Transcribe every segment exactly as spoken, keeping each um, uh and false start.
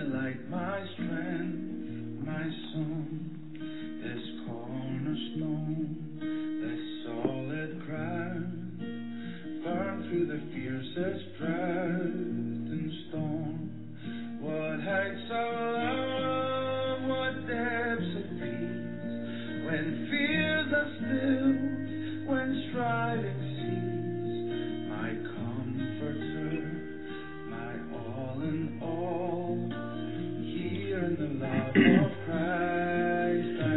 light, my strength, my song, this cornerstone, this solid ground, firm through the fiercest drought and storm. What heights of love, what depths of peace, when fears are stilled, when striving cease, my comforter, my all in all, here in the love of Christ I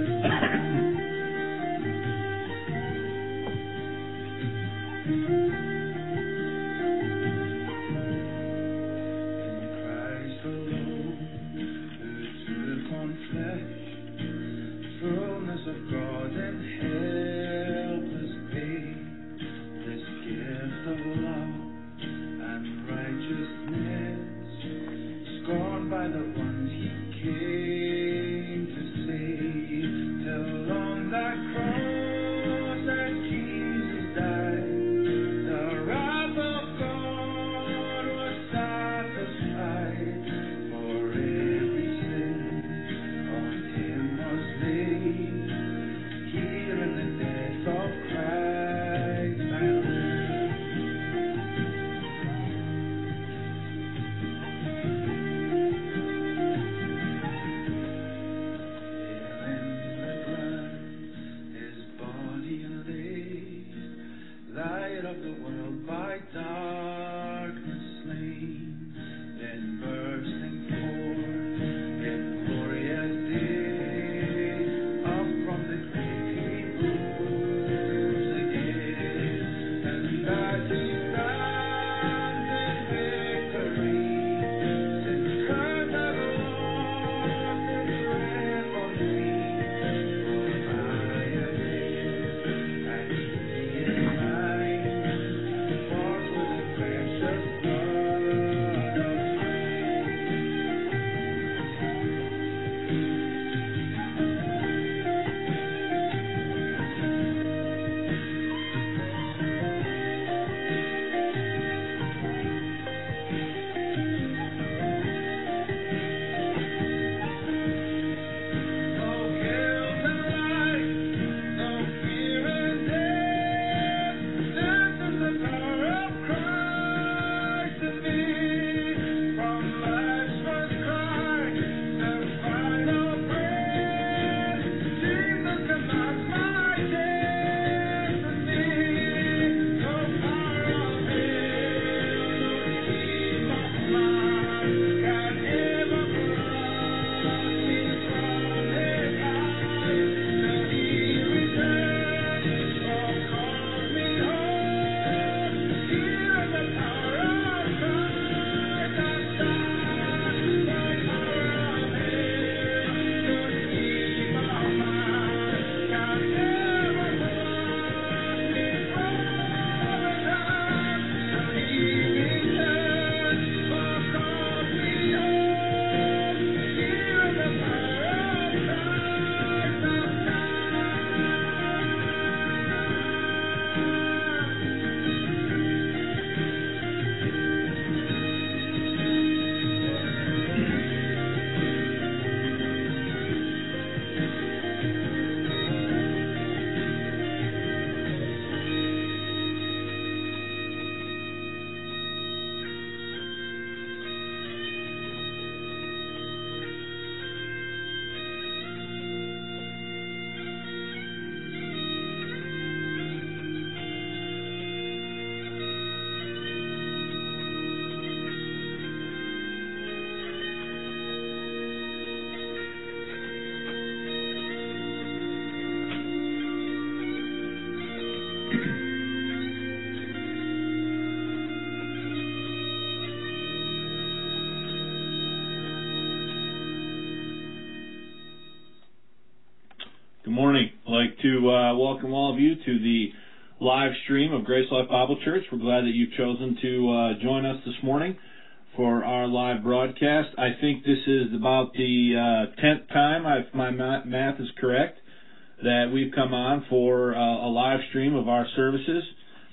in Christ alone, who took on flesh, fullness of God and helpless babe, this gift of love and righteousness, scorned by the ones he came to save, till on that cross that Jesus died, the wrath of God was satisfied, for every sin on him was laid. Here in the death of Christ I live. There in the ground his body laid, light of the world by darkness slain, then bursting forth in glorious day, up from the grave he rose again, and as he stands in victory, since curse has lost its grip on me, for I am his and he is mine, bought with the precious blood of no guilt and life, no fear and death. This is the power of Christ in me. From life's first cry to final breath, Jesus commands my destiny. No power of hell, no scheme of man can ever pluck me from his eyes, till he returns or calls me home. Here in the power of Christ I stand. No power of hell, no scheme of man can ever pluck me from his hands, till he returns or calls me home. Here in the power of Christ I Good morning. I'd like to uh, welcome all of you to the live stream of Grace Life Bible Church. We're glad that you've chosen to uh, join us this morning for our live broadcast. I think this is about the uh, tenth time, if my math is correct, that we've come on for uh, a live stream of our services.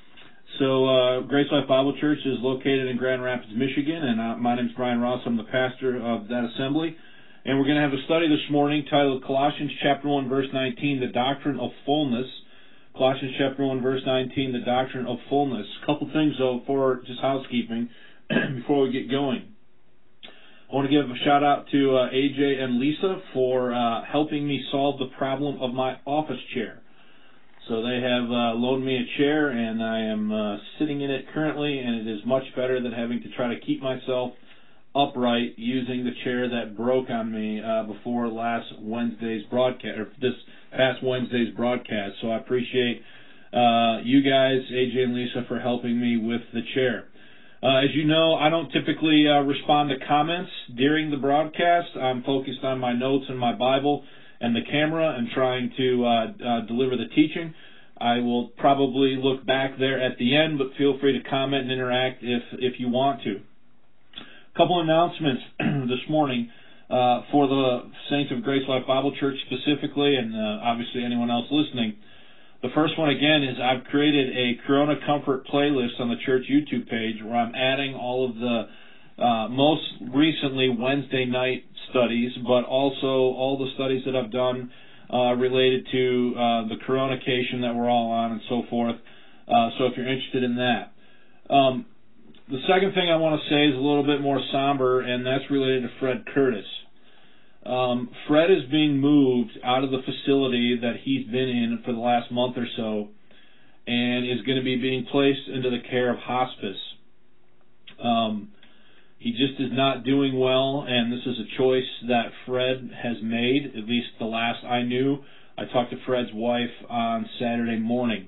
So, uh, Grace Life Bible Church is located in Grand Rapids, Michigan, and uh, my name is Brian Ross. I'm the pastor of that assembly. And we're going to have a study this morning titled Colossians chapter one, verse nineteen, the doctrine of fullness. Colossians chapter one, verse nineteen, the doctrine of fullness. A couple things, though, for just housekeeping before we get going. I want to give a shout out to uh, A J and Lisa for uh, helping me solve the problem of my office chair. So they have uh, loaned me a chair, and I am uh, sitting in it currently, and it is much better than having to try to keep myself upright using the chair that broke on me uh, before last Wednesday's broadcast, or this past Wednesday's broadcast. So I appreciate uh, you guys, A J and Lisa, for helping me with the chair. Uh, as you know, I don't typically uh, respond to comments during the broadcast. I'm focused on my notes and my Bible and the camera and trying to uh, uh, deliver the teaching. I will probably look back there at the end, but feel free to comment and interact if, if you want to. A couple announcements this morning uh, for the Saints of Grace Life Bible Church specifically, and uh, obviously anyone else listening. The first one, again, is I've created a Corona Comfort playlist on the church YouTube page where I'm adding all of the uh, most recently Wednesday night studies, but also all the studies that I've done uh, related to uh, the Coronication that we're all on and so forth. Uh, so if you're interested in that. Um, the second thing I want to say is a little bit more somber, and that's related to Fred Curtis. Um, Fred is being moved out of the facility that he's been in for the last month or so and is going to be being placed into the care of hospice. Um, he just is not doing well, and this is a choice that Fred has made, at least the last I knew. I talked to Fred's wife on Saturday morning.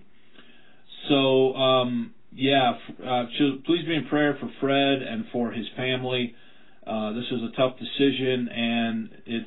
So, um, yeah, uh, please be in prayer for Fred and for his family. Uh, this is a tough decision, and it's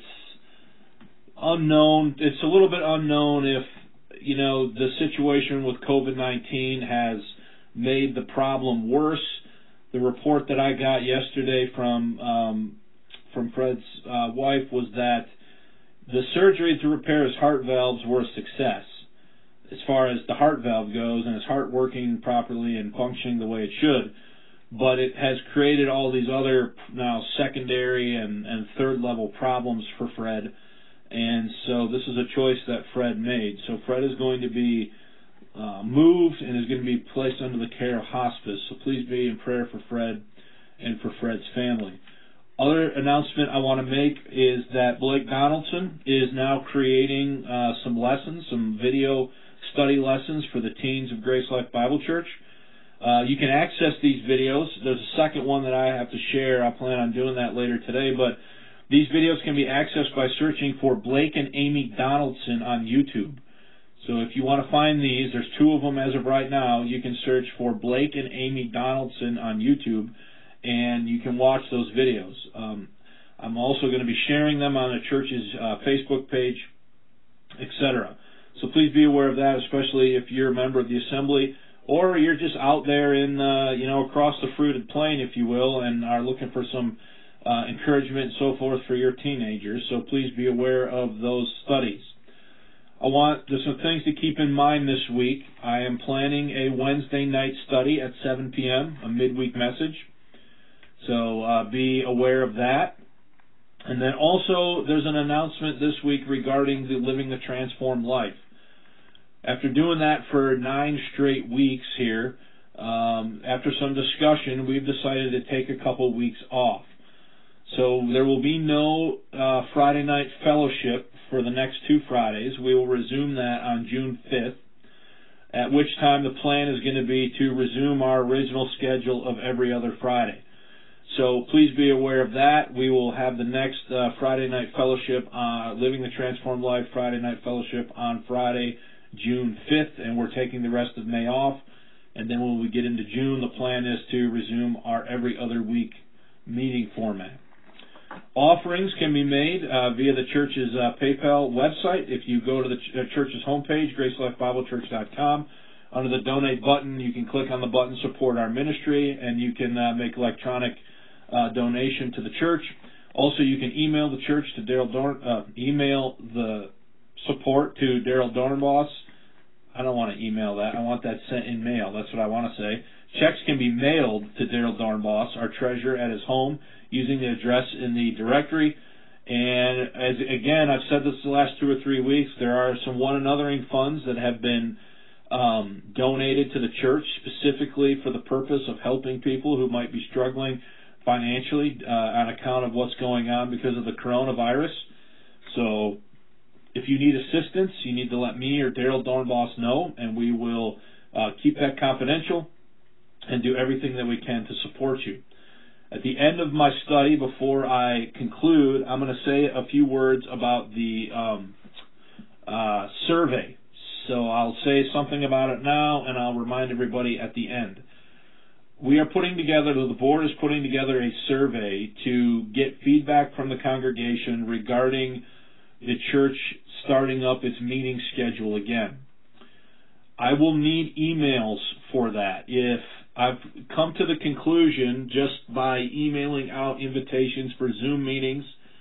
unknown. It's a little bit unknown if, you know, the situation with COVID nineteen has made the problem worse. The report that I got yesterday from um, from Fred's uh, wife was that the surgery to repair his heart valves were a success as far as the heart valve goes and his heart working properly and functioning the way it should. But it has created all these other now secondary and, and third level problems for Fred. And so this is a choice that Fred made. So Fred is going to be uh, moved and is going to be placed under the care of hospice. So please be in prayer for Fred and for Fred's family. Other announcement I want to make is that Blake Donaldson is now creating uh, some lessons, some video study lessons for the teens of Grace Life Bible Church. Uh, you can access these videos. There's a second one that I have to share. I plan on doing that later today. But these videos can be accessed by searching for Blake and Amy Donaldson on YouTube. So if you want to find these, there's two of them as of right now. You can search for Blake and Amy Donaldson on YouTube, and you can watch those videos. Um, I'm also going to be sharing them on the church's uh, Facebook page, et cetera. So please be aware of that, especially if you're a member of the assembly, or you're just out there in, uh, you know, across the fruited plain, if you will, and are looking for some uh, encouragement and so forth for your teenagers. So please be aware of those studies. I want, there's some things to keep in mind this week. I am planning a Wednesday night study at seven p.m., a midweek message. So uh, be aware of that. And then also there's an announcement this week regarding the Living the Transformed Life. After doing that for nine straight weeks here, um, after some discussion, we've decided to take a couple weeks off. So there will be no uh, Friday night fellowship for the next two Fridays. We will resume that on June fifth, at which time the plan is going to be to resume our original schedule of every other Friday. So please be aware of that. We will have the next uh, Friday night fellowship, uh, Living the Transformed Life Friday night fellowship on Friday, June fifth, and we're taking the rest of May off. And then when we get into June, the plan is to resume our every other week meeting format. Offerings can be made uh, via the church's uh, PayPal website. If you go to the ch- uh, church's homepage, grace life bible church dot com, under the donate button, you can click on the button support our ministry, and you can uh, make electronic uh, donation to the church. Also, you can email the church to Daryl Dorn, uh, email the support to Daryl Dornboss. I don't want to email that. I want that sent in mail. That's what I want to say. Checks can be mailed to Daryl Dornbos, our treasurer, at his home using the address in the directory. And as again, I've said this the last two or three weeks, there are some one anothering funds that have been um, donated to the church specifically for the purpose of helping people who might be struggling financially uh, on account of what's going on because of the coronavirus. So if you need assistance, you need to let me or Daryl Dornbos know, and we will uh, keep that confidential and do everything that we can to support you. At the end of my study, before I conclude, I'm going to say a few words about the um, uh, survey. So I'll say something about it now, and I'll remind everybody at the end. We are putting together, the board is putting together a survey to get feedback from the congregation regarding the church starting up its meeting schedule again. I will need emails for that. If I've come to the conclusion just by emailing out invitations for Zoom meetings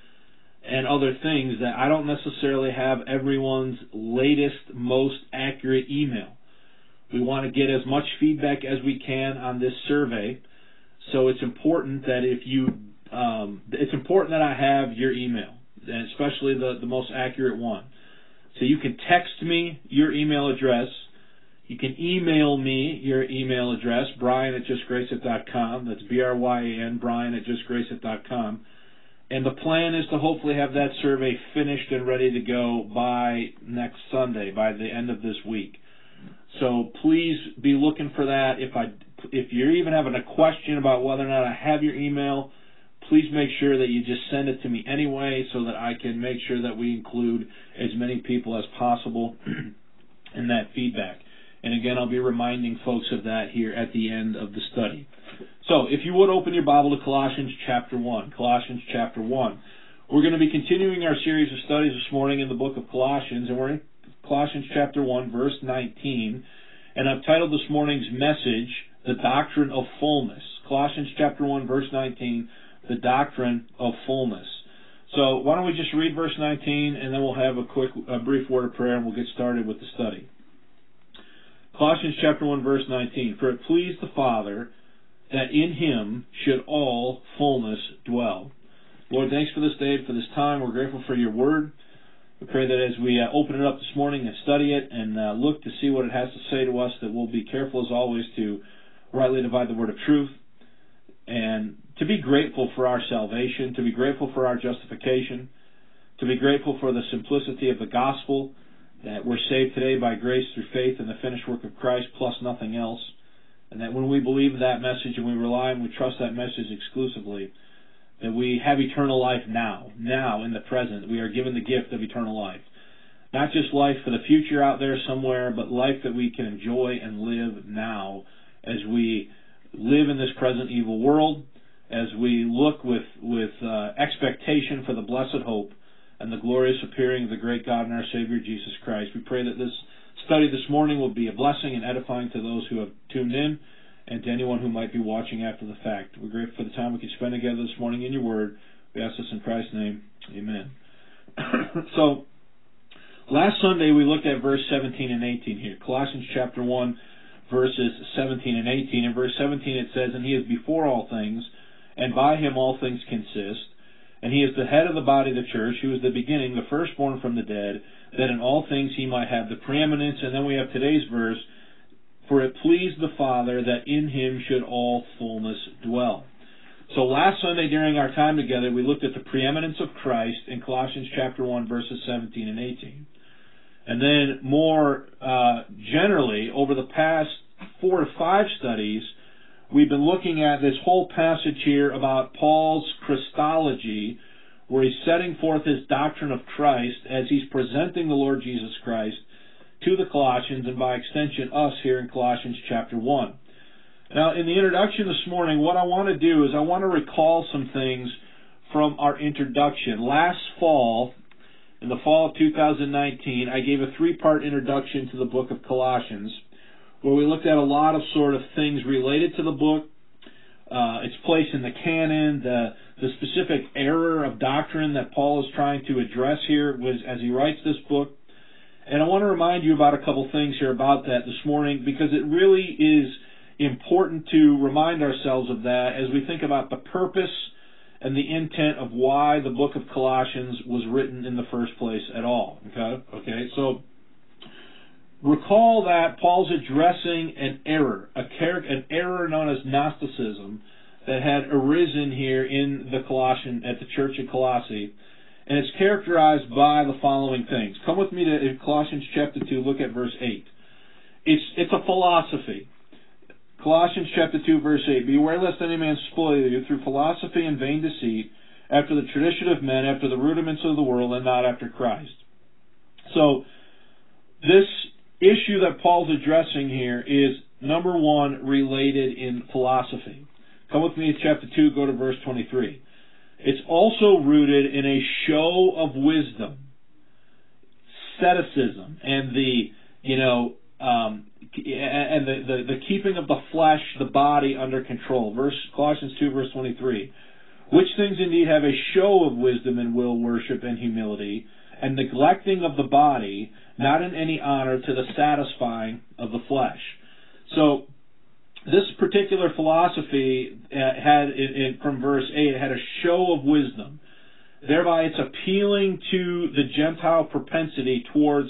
and other things that I don't necessarily have everyone's latest, most accurate email. We want to get as much feedback as we can on this survey, so it's important that if you, um, it's important that I have your email, and especially the, the most accurate one. So you can text me your email address. You can email me your email address, Brian at just grace it dot com. That's B R Y A N, Brian at just grace it dot com. And the plan is to hopefully have that survey finished and ready to go by next Sunday, by the end of this week. So please be looking for that. If I, if you're even having a question about whether or not I have your email, please make sure that you just send it to me anyway so that I can make sure that we include as many people as possible in that feedback. And again, I'll be reminding folks of that here at the end of the study. So if you would open your Bible to Colossians chapter one. Colossians chapter one. We're going to be continuing our series of studies this morning in the book of Colossians, and we're in Colossians chapter one, verse nineteen. And I've titled this morning's message, The Doctrine of Fullness. Colossians chapter one, verse nineteen, The Doctrine of Fullness. So why don't we just read verse nineteen, and then we'll have a quick, a brief word of prayer, and we'll get started with the study. Colossians chapter one, verse nineteen. For it pleased the Father that in Him should all fullness dwell. Lord, thanks for this day, for this time. We're grateful for your word. We pray that as we uh, open it up this morning and study it and uh, look to see what it has to say to us, that we'll be careful as always to rightly divide the word of truth and to be grateful for our salvation, to be grateful for our justification, to be grateful for the simplicity of the gospel, that we're saved today by grace through faith in the finished work of Christ plus nothing else, and that when we believe that message and we rely and we trust that message exclusively, that we have eternal life now, now in the present. We are given the gift of eternal life. Not just life for the future out there somewhere, but life that we can enjoy and live now as we live in this present evil world, as we look with, with uh, expectation for the blessed hope and the glorious appearing of the great God and our Savior, Jesus Christ. We pray that this study this morning will be a blessing and edifying to those who have tuned in and to anyone who might be watching after the fact. We're grateful for the time we can spend together this morning in your word. We ask this in Christ's name. Amen. So, last Sunday we looked at verse seventeen and eighteen here. Colossians chapter one, verses seventeen and eighteen. In verse seventeen it says, And He is before all things, and by Him all things consist. And He is the head of the body of the church, who is the beginning, the firstborn from the dead, that in all things He might have the preeminence. And then we have today's verse, For it pleased the Father that in Him should all fullness dwell. So last Sunday during our time together, we looked at the preeminence of Christ in Colossians chapter one, verses seventeen and eighteen. And then more uh, generally, over the past four to five studies, we've been looking at this whole passage here about Paul's Christology, where he's setting forth his doctrine of Christ as he's presenting the Lord Jesus Christ to the Colossians, and by extension us here in Colossians chapter one. Now, in the introduction this morning, what I want to do is I want to recall some things from our introduction. Last fall, in the fall of two thousand nineteen, I gave a three-part introduction to the book of Colossians, where we looked at a lot of sort of things related to the book, uh, its place in the canon, the, the specific error of doctrine that Paul is trying to address here was as he writes this book. And I want to remind you about a couple things here about that this morning, because it really is important to remind ourselves of that as we think about the purpose and the intent of why the book of Colossians was written in the first place at all. Okay? Okay, so recall that Paul's addressing an error, a char- an error known as Gnosticism that had arisen here in the Colossian, at the church of Colossae. And it's characterized by the following things. Come with me to Colossians chapter two, look at verse eight. It's, it's a philosophy. Colossians chapter two, verse eight. Beware lest any man spoil you through philosophy and vain deceit, after the tradition of men, after the rudiments of the world, and not after Christ. So, this issue that Paul's addressing here is, number one, related in philosophy. Come with me to chapter two, go to verse twenty-three. It's also rooted in a show of wisdom, asceticism, and the, you know, um, and the, the, the keeping of the flesh, the body under control. Verse Colossians two, verse twenty-three. Which things indeed have a show of wisdom and will worship and humility, and neglecting of the body, not in any honor to the satisfying of the flesh. So, this particular philosophy uh, had, in, in, from verse eight, it had a show of wisdom. Thereby, it's appealing to the Gentile propensity towards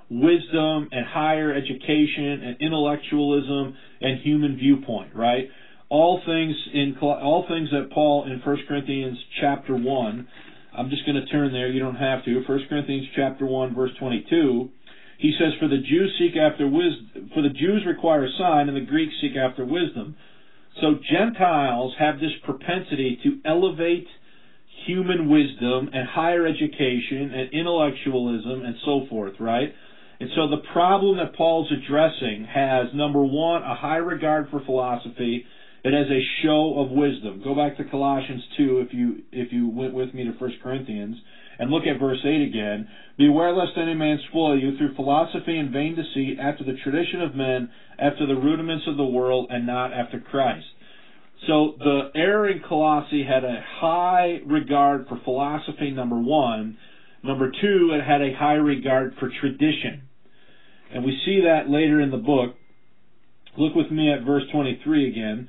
wisdom and higher education and intellectualism and human viewpoint, right? All things in all things that Paul in First Corinthians chapter one, I'm just going to turn there, you don't have to. First Corinthians chapter one, verse twenty-two. He says, "For the Jews seek after wisdom, for the Jews require a sign, and the Greeks seek after wisdom." So Gentiles have this propensity to elevate human wisdom and higher education and intellectualism and so forth, right? And so the problem that Paul's addressing has, number one, a high regard for philosophy. It has a show of wisdom. Go back to Colossians two if you if you went with me to First Corinthians. And look at verse eight again. Beware lest any man spoil you through philosophy and vain deceit, after the tradition of men, after the rudiments of the world, and not after Christ. So the error in Colossae had a high regard for philosophy, number one. Number two, it had a high regard for tradition. And we see that later in the book. Look with me at verse twenty-three again.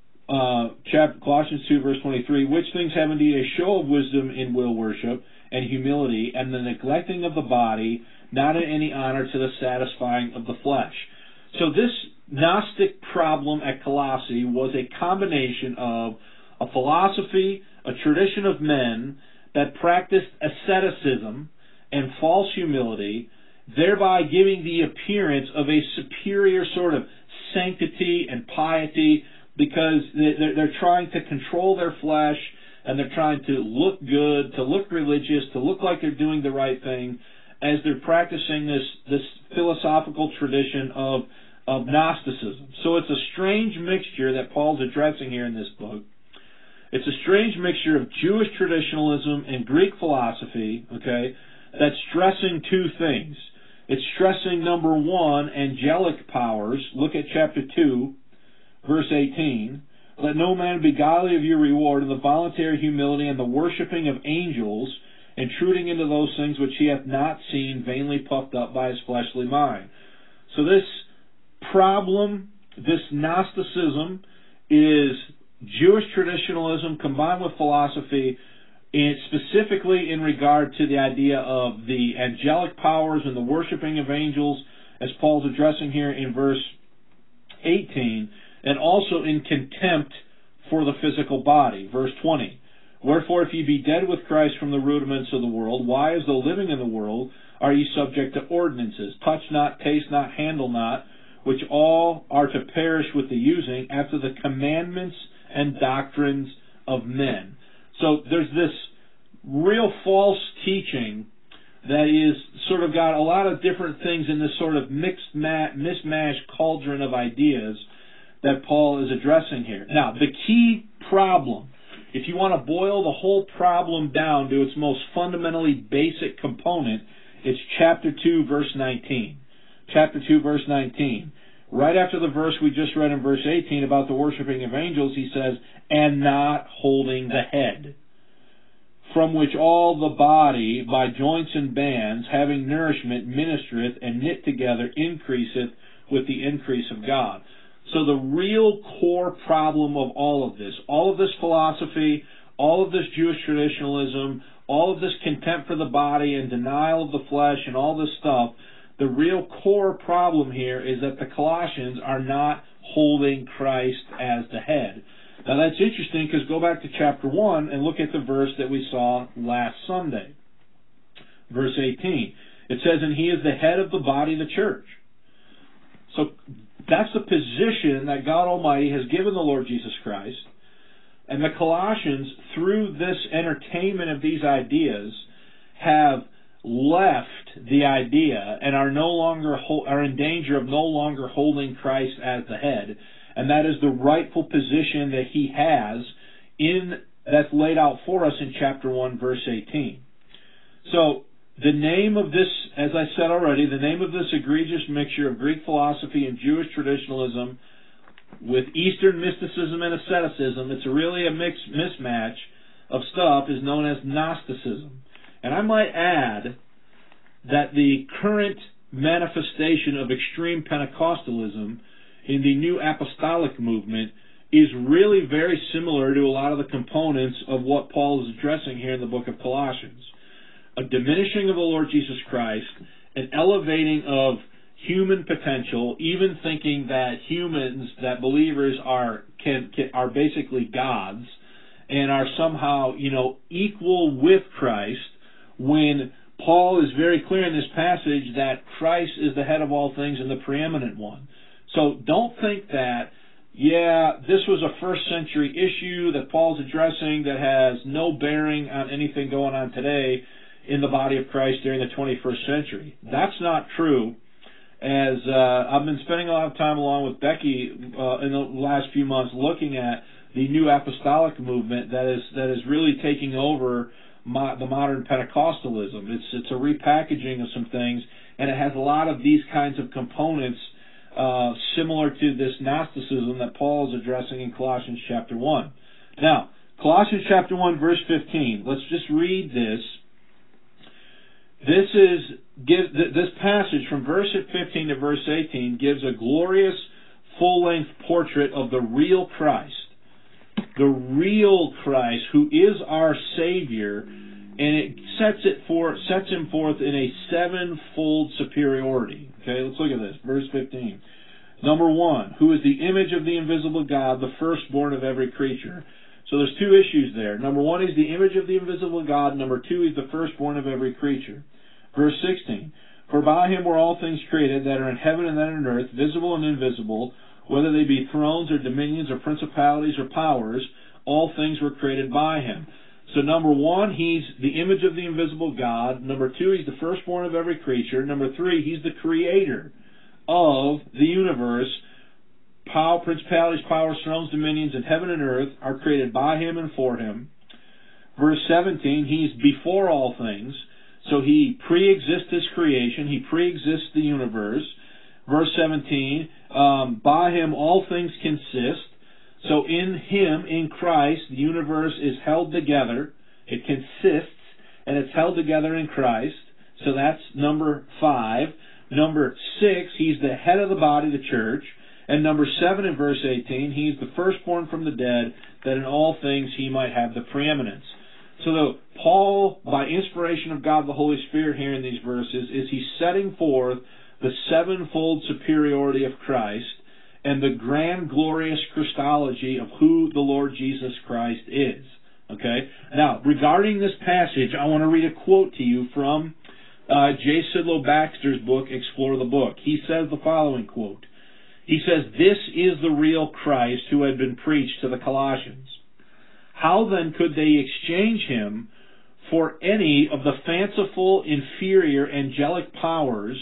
Uh, chapter, Colossians two, verse twenty-three. Which things have indeed a show of wisdom in will worship and humility, and the neglecting of the body, not in any honor to the satisfying of the flesh. So this Gnostic problem at Colossae was a combination of a philosophy, a tradition of men that practiced asceticism and false humility, thereby giving the appearance of a superior sort of sanctity and piety, because they're trying to control their flesh, and they're trying to look good, to look religious, to look like they're doing the right thing, as they're practicing this, this philosophical tradition of, of Gnosticism. So it's a strange mixture that Paul's addressing here in this book. It's a strange mixture of Jewish traditionalism and Greek philosophy, okay, that's stressing two things. It's stressing, number one, angelic powers. Look at chapter two, verse eighteen. Let no man beguile of your reward in the voluntary humility and the worshipping of angels, intruding into those things which he hath not seen, vainly puffed up by his fleshly mind. So this problem, this Gnosticism, is Jewish traditionalism combined with philosophy, and specifically in regard to the idea of the angelic powers and the worshipping of angels, as Paul's addressing here in verse eighteen, and also in contempt for the physical body. Verse twenty, wherefore if ye be dead with Christ from the rudiments of the world, why as though living in the world are ye subject to ordinances? Touch not, taste not, handle not, which all are to perish with the using, after the commandments and doctrines of men. So there's this real false teaching that is sort of got a lot of different things in this sort of mixed, ma- mismatched cauldron of ideas that Paul is addressing here. Now, the key problem, if you want to boil the whole problem down to its most fundamentally basic component, it's chapter two, verse nineteen. Chapter two, verse nineteen. Right after the verse we just read in verse eighteen about the worshiping of angels, he says, and not holding the head. from which all the body, by joints and bands, having nourishment, ministereth, and knit together, increaseth with the increase of God. So the real core problem of all of this, all of this philosophy, all of this Jewish traditionalism, all of this contempt for the body and denial of the flesh and all this stuff, the real core problem here is that the Colossians are not holding Christ as the head. Now that's interesting because go back to chapter one and look at the verse that we saw last Sunday. Verse eighteen. It says, and he is the head of the body, the church. So that's the position that God Almighty has given the Lord Jesus Christ. And the Colossians, through this entertainment of these ideas, have left the idea and are no longer are in danger of no longer holding Christ as the head, and that is the rightful position that he has in that's laid out for us in chapter one, verse eighteen. So the name of this, as I said already, the name of this egregious mixture of Greek philosophy and Jewish traditionalism with Eastern mysticism and asceticism, it's really a mix mismatch of stuff, is known as Gnosticism. And I might add that the current manifestation of extreme Pentecostalism in the New Apostolic movement is really very similar to a lot of the components of what Paul is addressing here in the book of Colossians. A diminishing of the Lord Jesus Christ, an elevating of human potential, even thinking that humans, that believers are can, can are basically gods and are somehow, you know, equal with Christ, when Paul is very clear in this passage that Christ is the head of all things and the preeminent one. So don't think that, yeah, this was a first century issue that Paul's addressing that has no bearing on anything going on today in the body of Christ during the twenty-first century. That's not true. As uh, I've been spending a lot of time along with Becky uh, in the last few months looking at the New Apostolic movement that is that is really taking over mo- the modern Pentecostalism. It's it's a repackaging of some things, and it has a lot of these kinds of components uh, similar to this Gnosticism that Paul is addressing in Colossians chapter one. Now, Colossians chapter one, verse fifteen. Let's just read this. This is give this passage from verse fifteen to verse eighteen gives a glorious full-length portrait of the real Christ, the real Christ who is our Savior, and it sets it for sets him forth in a sevenfold superiority. Okay, let's look at this. Verse fifteen. Number one, who is the image of the invisible God, the firstborn of every creature. So there's two issues there. Number one, he's the image of the invisible God. Number two, he's the firstborn of every creature. Verse sixteen, for by him were all things created that are in heaven and that are in earth, visible and invisible, whether they be thrones or dominions or principalities or powers, all things were created by him. So number one, he's the image of the invisible God. Number two, he's the firstborn of every creature. Number three, he's the creator of the universe. Power, principalities, powers, thrones, dominions in heaven and earth are created by him and for him. Verse seventeen, he's before all things. So he pre-exists his creation. He pre-exists the universe. Verse seventeen, um, by him all things consist. So in him, in Christ, the universe is held together. It consists, and it's held together in Christ. So that's number five. Number six, he's the head of the body, the church. And number seven in verse eighteen, he's the firstborn from the dead, that in all things he might have the preeminence. So the, Paul, by inspiration of God the Holy Spirit here in these verses, is he's setting forth the sevenfold superiority of Christ and the grand glorious Christology of who the Lord Jesus Christ is. Okay? Now, regarding this passage, I want to read a quote to you from uh, J. Sidlow Baxter's book, Explore the Book. He says the following quote. He says, this is the real Christ who had been preached to the Colossians. How then could they exchange him for any of the fanciful, inferior, angelic powers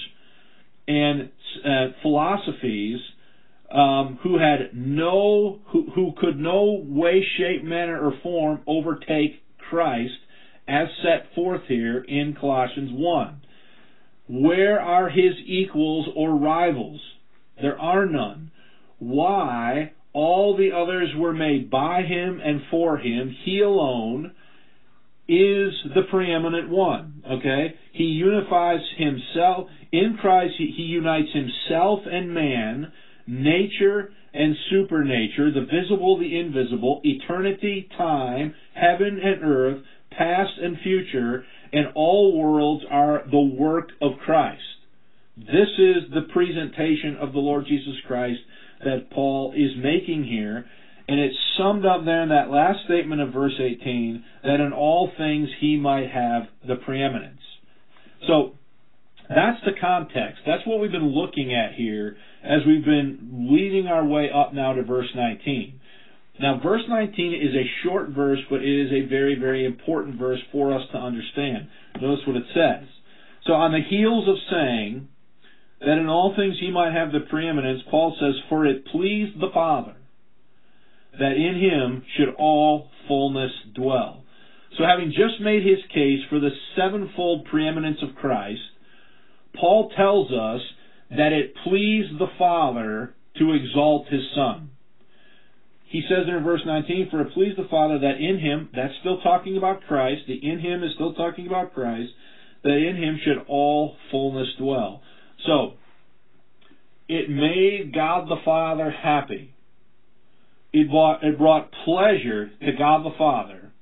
and uh, philosophies um, who had no, who, who could no way, shape, manner, or form overtake Christ as set forth here in Colossians one? Where are his equals or rivals? There are none. Why? All the others were made by him and for him. He alone is the preeminent one, okay? He unifies himself. In Christ, he, he unites himself and man, nature and supernature, the visible, the invisible, eternity, time, heaven and earth, past and future, and all worlds are the work of Christ. This is the presentation of the Lord Jesus Christ that Paul is making here, and it's summed up there in that last statement of verse eighteen, that in all things he might have the preeminence. So, that's the context. That's what we've been looking at here as we've been leading our way up now to verse nineteen. Now, verse nineteen is a short verse, but it is a very, very important verse for us to understand. Notice what it says. So, on the heels of saying that in all things he might have the preeminence, Paul says, for it pleased the Father that in him should all fullness dwell. So, having just made his case for the sevenfold preeminence of Christ, Paul tells us that it pleased the Father to exalt his Son. He says in verse nineteen, for it pleased the Father that in him, that's still talking about Christ, the in him is still talking about Christ, that in him should all fullness dwell. So, it made God the Father happy. It brought, it brought pleasure to God the Father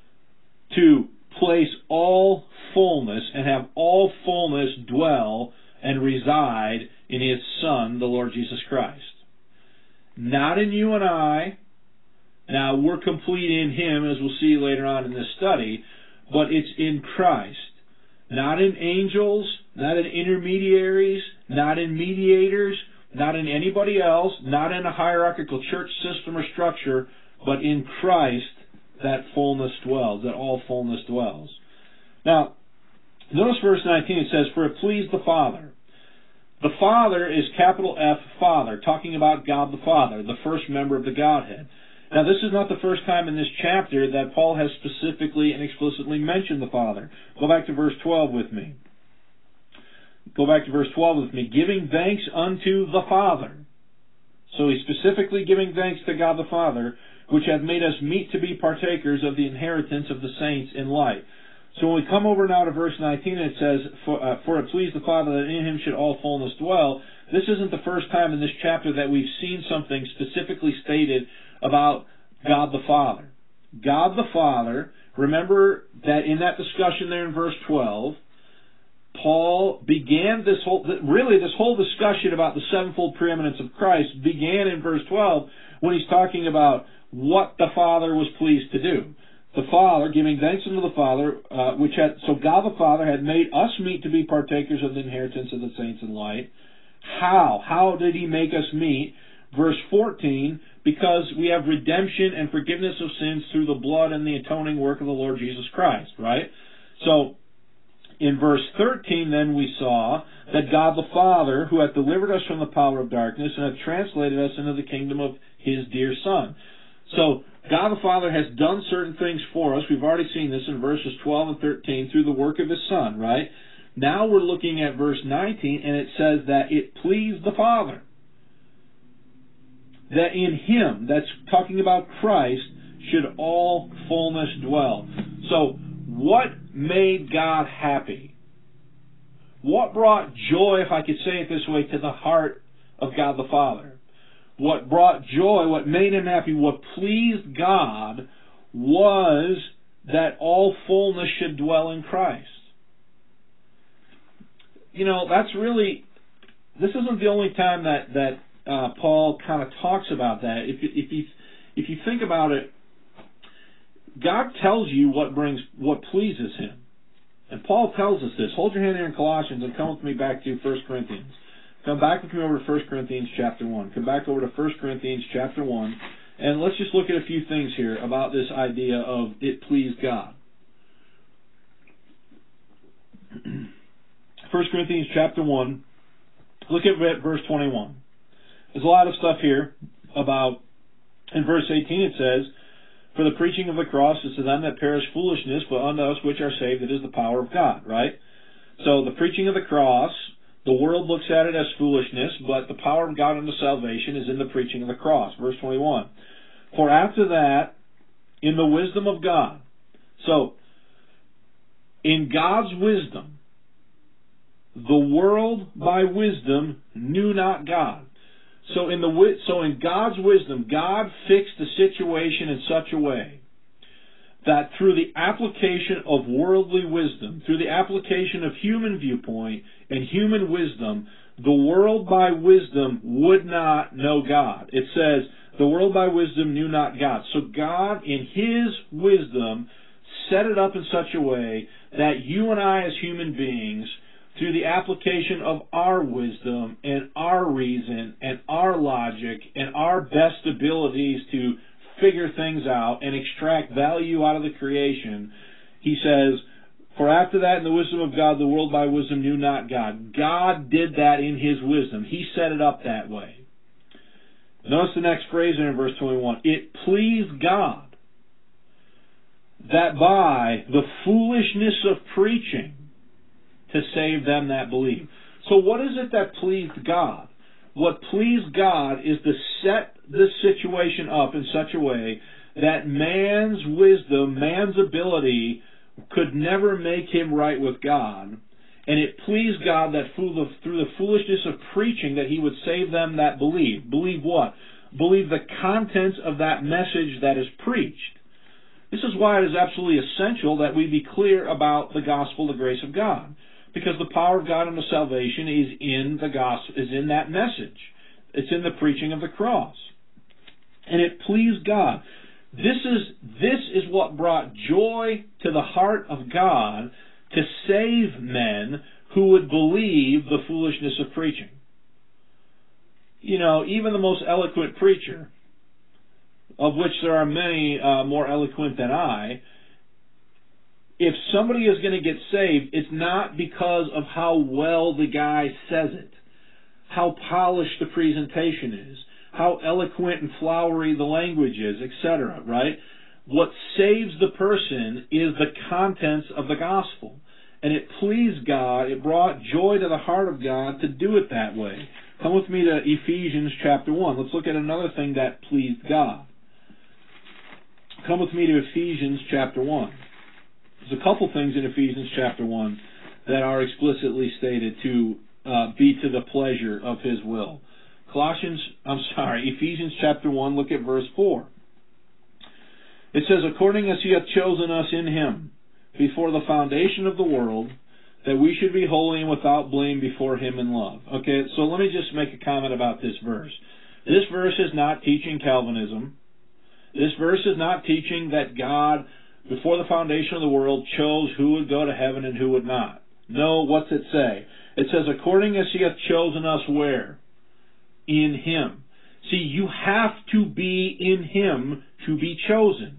to place all fullness and have all fullness dwell and reside in his Son, the Lord Jesus Christ. Not in you and I. Now, we're complete in him, as we'll see later on in this study, but it's in Christ. Not in angels, not in intermediaries, not in mediators, not in anybody else, not in a hierarchical church system or structure, but in Christ that fullness dwells, that all fullness dwells. Now, notice verse nineteen, it says, for it pleased the Father. The Father is capital F, Father, talking about God the Father, the first member of the Godhead. Now, this is not the first time in this chapter that Paul has specifically and explicitly mentioned the Father. Go back to verse twelve with me. Go back to verse twelve with me. Giving thanks unto the Father. So he's specifically giving thanks to God the Father, which hath made us meet to be partakers of the inheritance of the saints in light. So when we come over now to verse nineteen, it says, for, uh, for it pleased the Father that in him should all fullness dwell. This isn't the first time in this chapter that we've seen something specifically stated about God the Father. God the Father, remember that in that discussion there in verse twelve, Paul began this whole, really this whole discussion about the sevenfold preeminence of Christ began in verse twelve when he's talking about what the Father was pleased to do. The Father, giving thanks unto the Father, uh, which had, so God the Father had made us meet to be partakers of the inheritance of the saints in light. How? How did he make us meet? Verse fourteen, because we have redemption and forgiveness of sins through the blood and the atoning work of the Lord Jesus Christ, right? So, in verse thirteen, then, we saw that God the Father, who hath delivered us from the power of darkness and hath translated us into the kingdom of his dear Son. So, God the Father has done certain things for us. We've already seen this in verses twelve and thirteen through the work of his Son, right? Now we're looking at verse nineteen, and it says that it pleased the Father that in him, that's talking about Christ, should all fullness dwell. So, what made God happy? What brought joy, if I could say it this way, to the heart of God the Father? What brought joy, what made him happy, what pleased God was that all fullness should dwell in Christ. You know, that's really, this isn't the only time that, that uh, Paul kind of talks about that. If, if, you, if you think about it, God tells you what brings, what pleases him. And Paul tells us this. Hold your hand here in Colossians and come with me back to First Corinthians. Come back with me over to First Corinthians chapter one. Come back over to First Corinthians chapter one. And let's just look at a few things here about this idea of it pleased God. First Corinthians chapter one. Look at verse twenty-one. There's a lot of stuff here about, in verse eighteen it says, for the preaching of the cross is to them that perish foolishness, but unto us which are saved it is the power of God, right? So the preaching of the cross, the world looks at it as foolishness, but the power of God unto salvation is in the preaching of the cross. Verse twenty-one. For after that, in the wisdom of God. So, In God's wisdom, the world by wisdom knew not God. So in the so in God's wisdom, God fixed the situation in such a way that through the application of worldly wisdom, through the application of human viewpoint and human wisdom, the world by wisdom would not know God. It says, the world by wisdom knew not God. So God, in His wisdom, set it up in such a way that you and I as human beings, through the application of our wisdom and our reason and our logic and our best abilities to figure things out and extract value out of the creation, He says, for after that in the wisdom of God, the world by wisdom knew not God. God did that in His wisdom. He set it up that way. Notice the next phrase in verse twenty-one. It pleased God that by the foolishness of preaching to save them that believe. So what is it that pleased God? What pleased God is to set this situation up in such a way that man's wisdom, man's ability could never make him right with God. And it pleased God that through the, through the foolishness of preaching that He would save them that believe. Believe what? Believe the contents of that message that is preached. This is why it is absolutely essential that we be clear about the gospel, the grace of God. Because the power of God unto salvation is in the gospel, is in that message. It's in the preaching of the cross. And it pleased God. This is, this is what brought joy to the heart of God to save men who would believe the foolishness of preaching. You know, even the most eloquent preacher, of which there are many uh, more eloquent than I, if somebody is going to get saved, it's not because of how well the guy says it, how polished the presentation is, how eloquent and flowery the language is, et cetera, right? What saves the person is the contents of the gospel. And it pleased God, it brought joy to the heart of God to do it that way. Come with me to Ephesians chapter one. Let's look at another thing that pleased God. Come with me to Ephesians chapter one. There's a couple things in Ephesians chapter one that are explicitly stated to uh, be to the pleasure of His will. Colossians, I'm sorry, Ephesians chapter one, look at verse four. It says, according as He hath chosen us in Him before the foundation of the world, that we should be holy and without blame before Him in love. Okay, so let me just make a comment about this verse. This verse is not teaching Calvinism. This verse is not teaching that God, before the foundation of the world, chose who would go to heaven and who would not. No, what's it say? It says, according as He hath chosen us where? In Him. See, you have to be in Him to be chosen.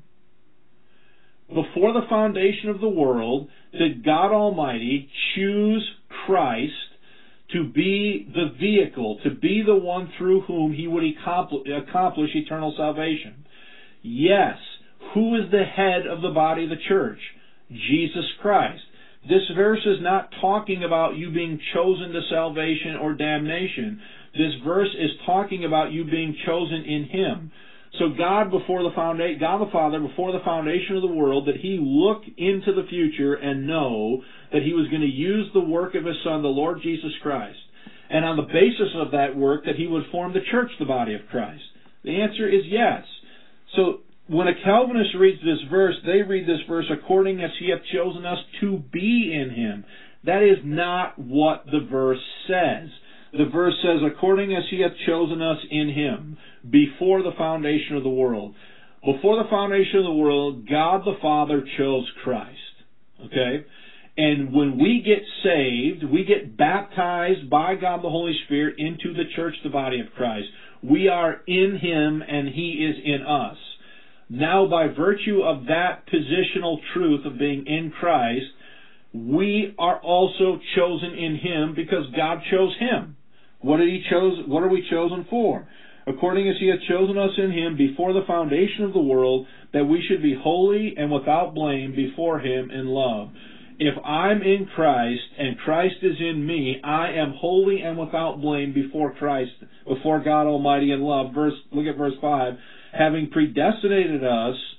Before the foundation of the world, did God Almighty choose Christ to be the vehicle, to be the one through whom He would accomplish eternal salvation? Yes. Who is the head of the body of the church? Jesus Christ. This verse is not talking about you being chosen to salvation or damnation. This verse is talking about you being chosen in Him. So God before the foundation, God the Father, before the foundation of the world, that He looked into the future and know that He was going to use the work of His Son, the Lord Jesus Christ. And on the basis of that work, that He would form the church, the body of Christ. The answer is yes. So when a Calvinist reads this verse, they read this verse according as He hath chosen us to be in Him. That is not what the verse says. The verse says, according as He hath chosen us in Him, before the foundation of the world. Before the foundation of the world, God the Father chose Christ. Okay? And when we get saved, we get baptized by God the Holy Spirit into the church, the body of Christ. We are in Him and He is in us. Now, by virtue of that positional truth of being in Christ, we are also chosen in Him because God chose Him. What did He chose? What are we chosen for? According as He hath chosen us in Him before the foundation of the world, that we should be holy and without blame before Him in love. If I'm in Christ and Christ is in me, I am holy and without blame before Christ, before God Almighty in love. Verse, look at verse five. Having predestinated us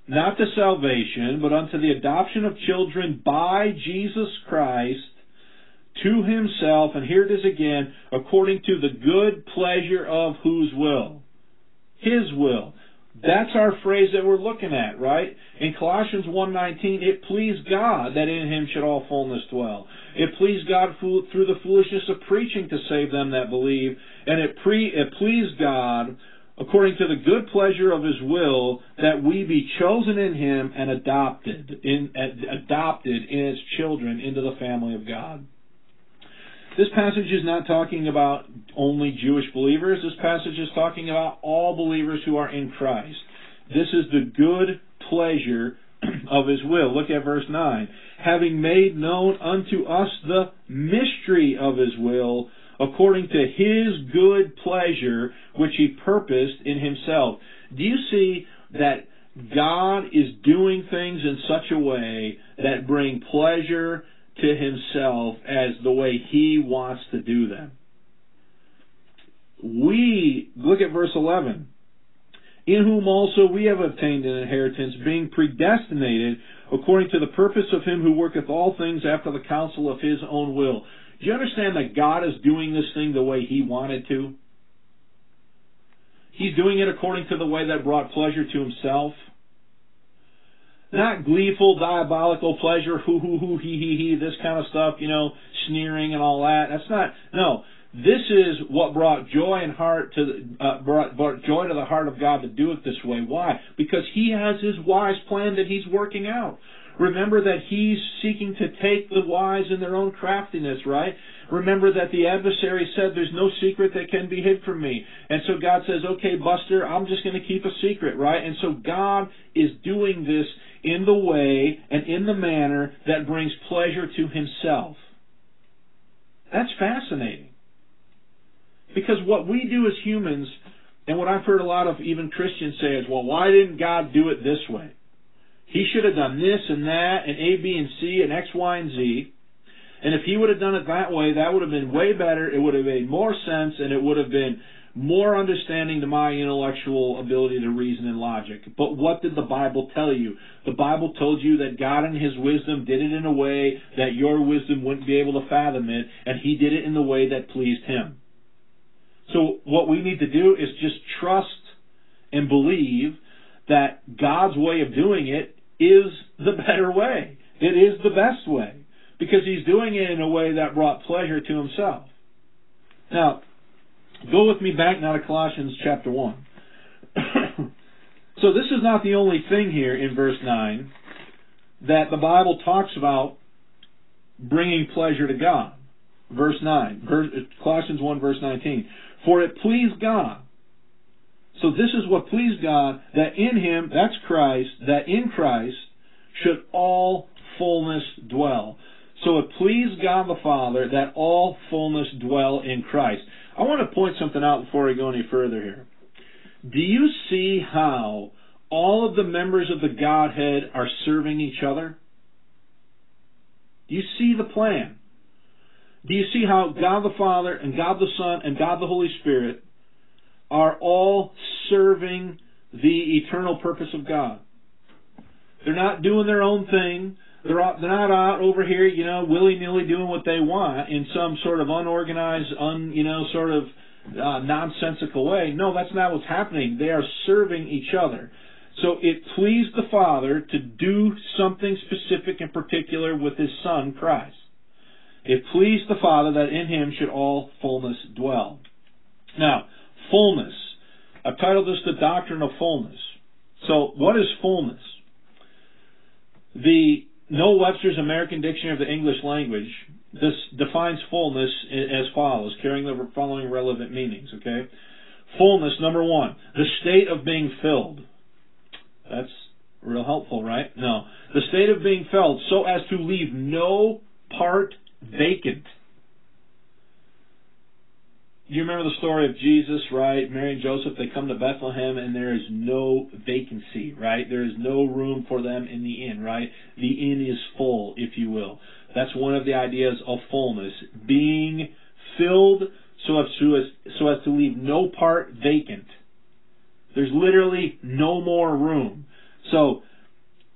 not to salvation, but unto the adoption of children by Jesus Christ to himself, and here it is again, according to the good pleasure of whose will? His will. That's our phrase that we're looking at, right? In Colossians one nineteen, it pleased God that in him should all fullness dwell. It pleased God through the foolishness of preaching to save them that believe, and it, pre, it pleased God, according to the good pleasure of his will, that we be chosen in him and adopted, in, adopted in his children into the family of God. This passage is not talking about only Jewish believers. This passage is talking about all believers who are in Christ. This is the good pleasure of his will. Look at verse nine. Having made known unto us the mystery of his will, according to his good pleasure, which he purposed in himself. Do you see that God is doing things in such a way that bring pleasure to himself as the way he wants to do them? We, look at verse eleven. In whom also we have obtained an inheritance, being predestinated according to the purpose of him who worketh all things after the counsel of his own will. Do you understand that God is doing this thing the way he wanted to? He's doing it according to the way that brought pleasure to himself. Not gleeful, diabolical pleasure, hoo hoo hoo, he he he, this kind of stuff, you know, sneering and all that. That's not, no. This is what brought joy and heart to the, uh, brought, brought joy to the heart of God to do it this way. Why? Because he has his wise plan that he's working out. Remember that he's seeking to take the wise in their own craftiness, right? Remember that the adversary said there's no secret that can be hid from me. And so God says, okay, Buster, I'm just going to keep a secret, right? And so God is doing this in the way and in the manner that brings pleasure to himself. That's fascinating. Because what we do as humans, and what I've heard a lot of even Christians say is, well, why didn't God do it this way? He should have done this and that and A, B, and C and X, Y, and Z. And if he would have done it that way, that would have been way better. It would have made more sense, and it would have been more understanding to my intellectual ability to reason and logic. But what did the Bible tell you? The Bible told you that God in his wisdom did it in a way that your wisdom wouldn't be able to fathom it, and he did it in the way that pleased him. So what we need to do is just trust and believe that God's way of doing it is the better way. It is the best way. Because he's doing it in a way that brought pleasure to himself. Now, go with me back now to Colossians chapter one. So this is not the only thing here in verse nine that the Bible talks about bringing pleasure to God. Verse nine, verse, Colossians one verse nineteen. For it pleased God. So this is what pleased God, that in him, that's Christ, that in Christ should all fullness dwell. So it pleased God the Father that all fullness dwell in Christ. I want to point something out before I go any further here. Do you see how all of the members of the Godhead are serving each other? Do you see the plan? Do you see how God the Father and God the Son and God the Holy Spirit are all serving the eternal purpose of God? They're not doing their own thing. They're out, they're not out over here, you know, willy-nilly doing what they want in some sort of unorganized, un, you know, sort of uh, nonsensical way. No, that's not what's happening. They are serving each other. So it pleased the Father to do something specific and particular with his Son, Christ. It pleased the Father that in him should all fullness dwell. Now, fullness. I've titled this the doctrine of fullness. So, what is fullness? The Noah Webster's American Dictionary of the English Language this defines fullness as follows, carrying the following relevant meanings, okay? Fullness, number one, the state of being filled. That's real helpful, right? No. The state of being filled so as to leave no part vacant. You remember the story of Jesus, right? Mary and Joseph, they come to Bethlehem and there is no vacancy, right? There is no room for them in the inn, right? The inn is full, if you will. That's one of the ideas of fullness. Being filled so as to, so as to leave no part vacant. There's literally no more room. So,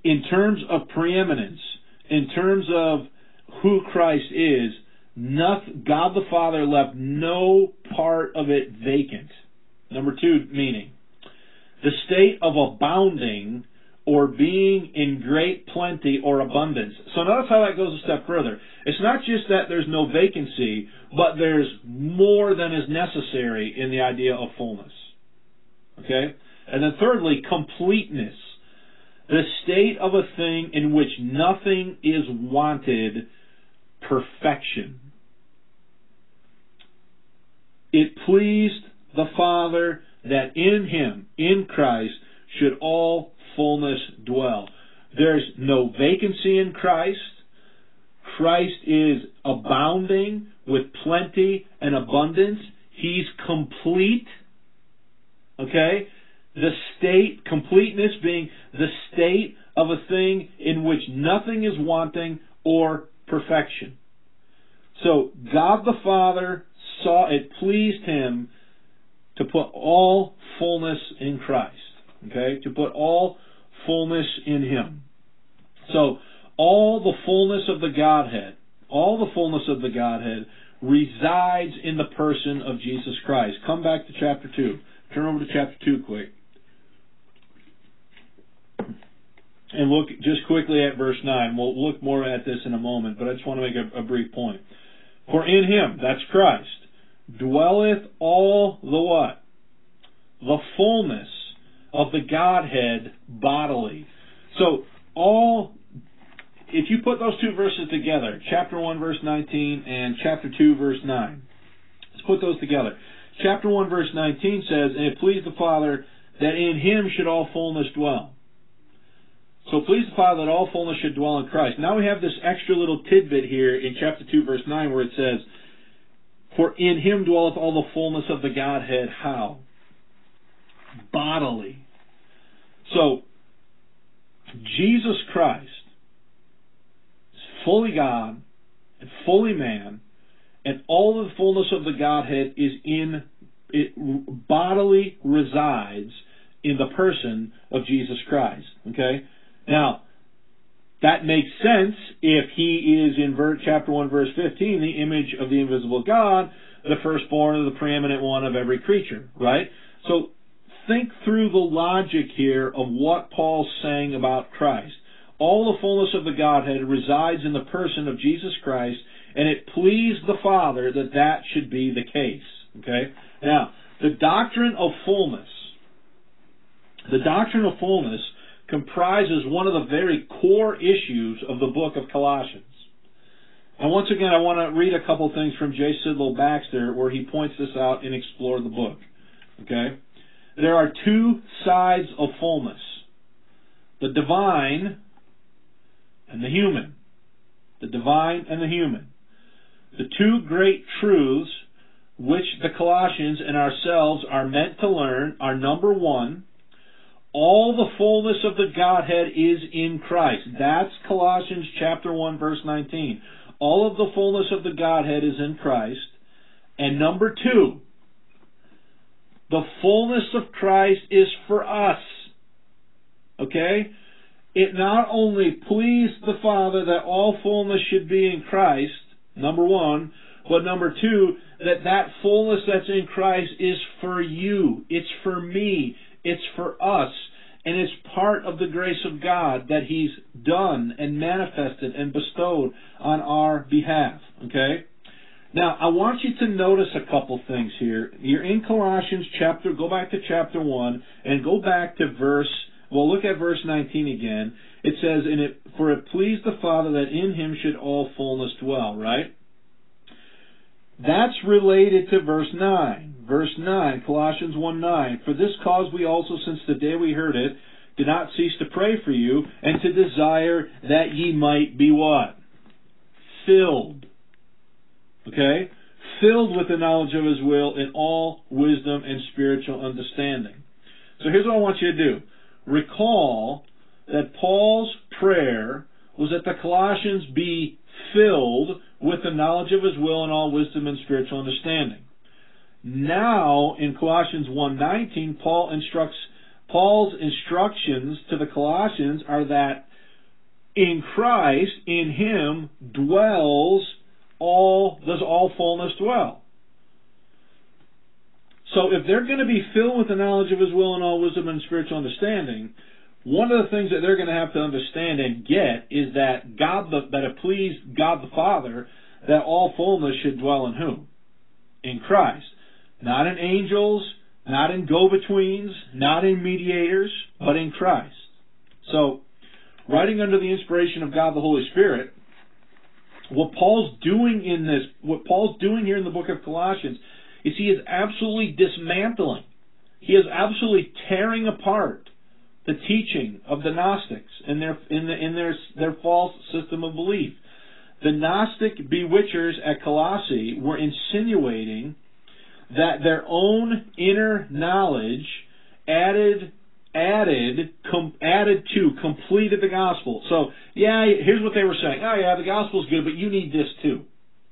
in terms of preeminence, in terms of who Christ is, nothing, God the Father left no part of it vacant. Number two, meaning, the state of abounding or being in great plenty or abundance. So notice how that goes a step further. It's not just that there's no vacancy, but there's more than is necessary in the idea of fullness. Okay? And then thirdly, completeness. The state of a thing in which nothing is wanted, perfection. It pleased the Father that in Him, in Christ, should all fullness dwell. There's no vacancy in Christ. Christ is abounding with plenty and abundance. He's complete. Okay? The state, completeness being the state of a thing in which nothing is wanting or perfection. So God the Father saw it pleased Him to put all fullness in Christ. Okay? To put all fullness in Him. So, all the fullness of the Godhead, all the fullness of the Godhead resides in the person of Jesus Christ. Come back to chapter two. Turn over to chapter two quick. And look just quickly at verse nine. We'll look more at this in a moment, but I just want to make a, a brief point. For in Him, that's Christ, dwelleth all the what? The fullness of the Godhead bodily. So, all, if you put those two verses together, chapter one, verse nineteen, and chapter two, verse nine, let's put those together. Chapter one, verse nineteen says, and it pleased the Father that in Him should all fullness dwell. So, please the Father that all fullness should dwell in Christ. Now we have this extra little tidbit here in chapter two, verse nine, where it says, for in Him dwelleth all the fullness of the Godhead. How? Bodily. So, Jesus Christ is fully God and fully man, and all of the fullness of the Godhead is in, it bodily resides in the person of Jesus Christ. Okay? Now, that makes sense if He is in chapter one, verse fifteen, the image of the invisible God, the firstborn of the preeminent one of every creature. Right? So, think through the logic here of what Paul's saying about Christ. All the fullness of the Godhead resides in the person of Jesus Christ, and it pleased the Father that that should be the case. Okay? Now, the doctrine of fullness, the doctrine of fullness comprises one of the very core issues of the book of Colossians. And once again, I want to read a couple things from J. Sidlow Baxter where he points this out and explore the book. Okay? There are two sides of fullness. The divine and the human. The divine and the human. The two great truths which the Colossians and ourselves are meant to learn are, number one, all the fullness of the Godhead is in Christ. That's Colossians chapter one, verse nineteen. All of the fullness of the Godhead is in Christ. And number two, the fullness of Christ is for us. Okay? It not only pleased the Father that all fullness should be in Christ, number one, but number two, that that fullness that's in Christ is for you. It's for me. It's for us. And it's part of the grace of God that He's done and manifested and bestowed on our behalf. Okay? Now, I want you to notice a couple things here. You're in Colossians chapter, go back to chapter one, and go back to verse, well, look at verse nineteen again. It says, "In it, for it pleased the Father that in Him should all fullness dwell," right? That's related to verse nine. Verse nine, Colossians one nine, "For this cause we also, since the day we heard it, did not cease to pray for you, and to desire that ye might be" what? Filled. Okay? Filled with the knowledge of His will in all wisdom and spiritual understanding. So here's what I want you to do. Recall that Paul's prayer was that the Colossians be filled with the knowledge of His will in all wisdom and spiritual understanding. Now, in Colossians one nineteen, Paul instructs, Paul's instructions to the Colossians are that in Christ, in Him, dwells all, does all fullness dwell. So if they're going to be filled with the knowledge of His will and all wisdom and spiritual understanding, one of the things that they're going to have to understand and get is that God, the, that it pleased God the Father that all fullness should dwell in whom? In Christ. Not in angels, not in go-betweens, not in mediators, but in Christ. So, writing under the inspiration of God the Holy Spirit, what Paul's doing in this, what Paul's doing here in the book of Colossians, is he is absolutely dismantling, he is absolutely tearing apart the teaching of the Gnostics in their in, the, in their their false system of belief. The Gnostic bewitchers at Colossae were insinuating that their own inner knowledge added added com, added to completed the gospel. So yeah, here's what they were saying. Oh yeah, the gospel's good, but you need this too.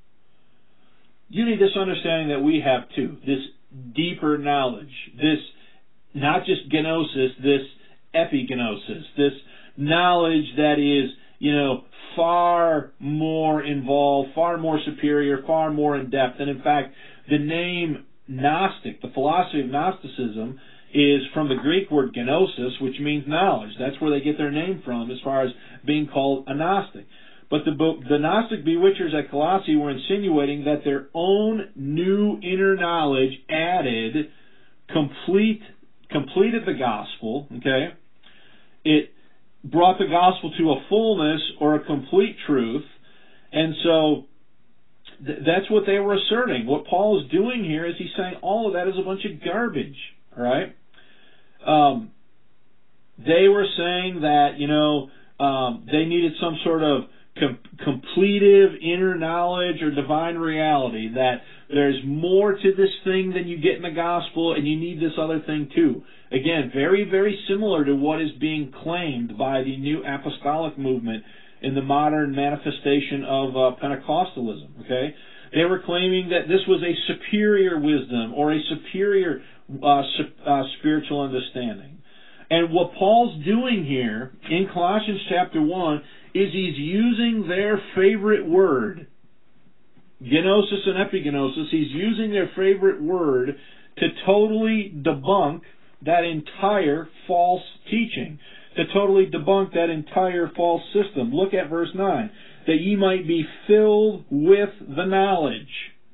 You need this understanding that we have too. This deeper knowledge. This not just gnosis, this epignosis, this knowledge that is, you know, far more involved, far more superior, far more in depth. And in fact, the name Gnostic, the philosophy of Gnosticism, is from the Greek word gnosis, which means knowledge. That's where they get their name from as far as being called a Gnostic. But the, the Gnostic bewitchers at Colossae were insinuating that their own new inner knowledge added, complete, completed the gospel, okay? It brought the gospel to a fullness or a complete truth, and so th- that's what they were asserting. What Paul is doing here is he's saying all of that is a bunch of garbage, all right? Um, they were saying that, you know, um, they needed some sort of com- completive inner knowledge or divine reality, that there's more to this thing than you get in the gospel, and you need this other thing too. Again, very, very similar to what is being claimed by the new apostolic movement in the modern manifestation of uh, Pentecostalism. Okay, they were claiming that this was a superior wisdom or a superior uh, su- uh, spiritual understanding. And what Paul's doing here in Colossians chapter one is he's using their favorite word, gnosis and epignosis. He's using their favorite word to totally debunk that entire false teaching, to totally debunk that entire false system. Look at verse nine. That ye might be filled with the knowledge.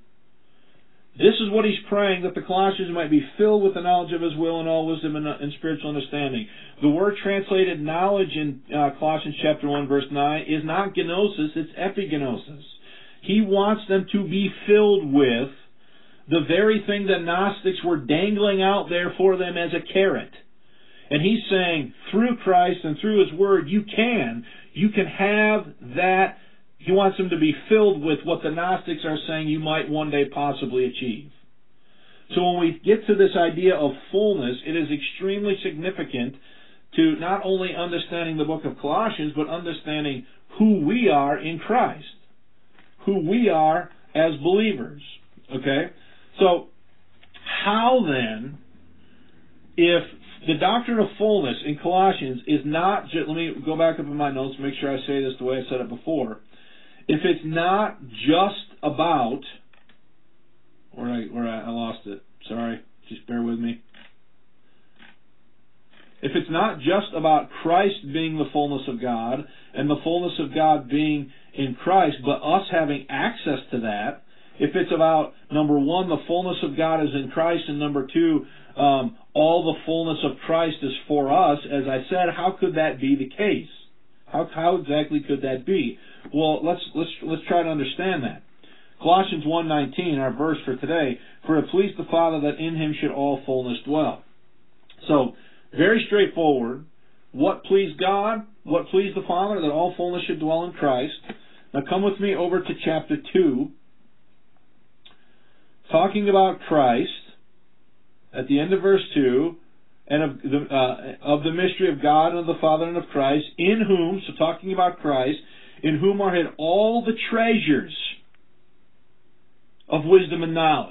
This is what he's praying, that the Colossians might be filled with the knowledge of His will and all wisdom and, and spiritual understanding. The word translated knowledge in uh, Colossians chapter one verse nine is not gnosis, it's epignosis. He wants them to be filled with the very thing that Gnostics were dangling out there for them as a carrot. And he's saying, through Christ and through His Word, you can. You can have that. He wants them to be filled with what the Gnostics are saying you might one day possibly achieve. So when we get to this idea of fullness, it is extremely significant to not only understanding the book of Colossians, but understanding who we are in Christ. Who we are as believers. Okay? So, how then, if the doctrine of fullness in Colossians is not just, let me go back up in my notes, make sure I say this the way I said it before. If it's not just about, where I, where I, I lost it, sorry, just bear with me. If it's not just about Christ being the fullness of God, and the fullness of God being in Christ, but us having access to that, if it's about, number one, the fullness of God is in Christ, and number two, um, all the fullness of Christ is for us, as I said, how could that be the case? How, how exactly could that be? Well, let's let's let's try to understand that. Colossians one nineteen, our verse for today, for it pleased the Father that in Him should all fullness dwell. So, very straightforward. What pleased God? What pleased the Father? That all fullness should dwell in Christ. Now come with me over to chapter two. Talking about Christ, at the end of verse two, and of the, uh, of the mystery of God and of the Father and of Christ, in whom, so talking about Christ, in whom are hid all the treasures of wisdom and knowledge.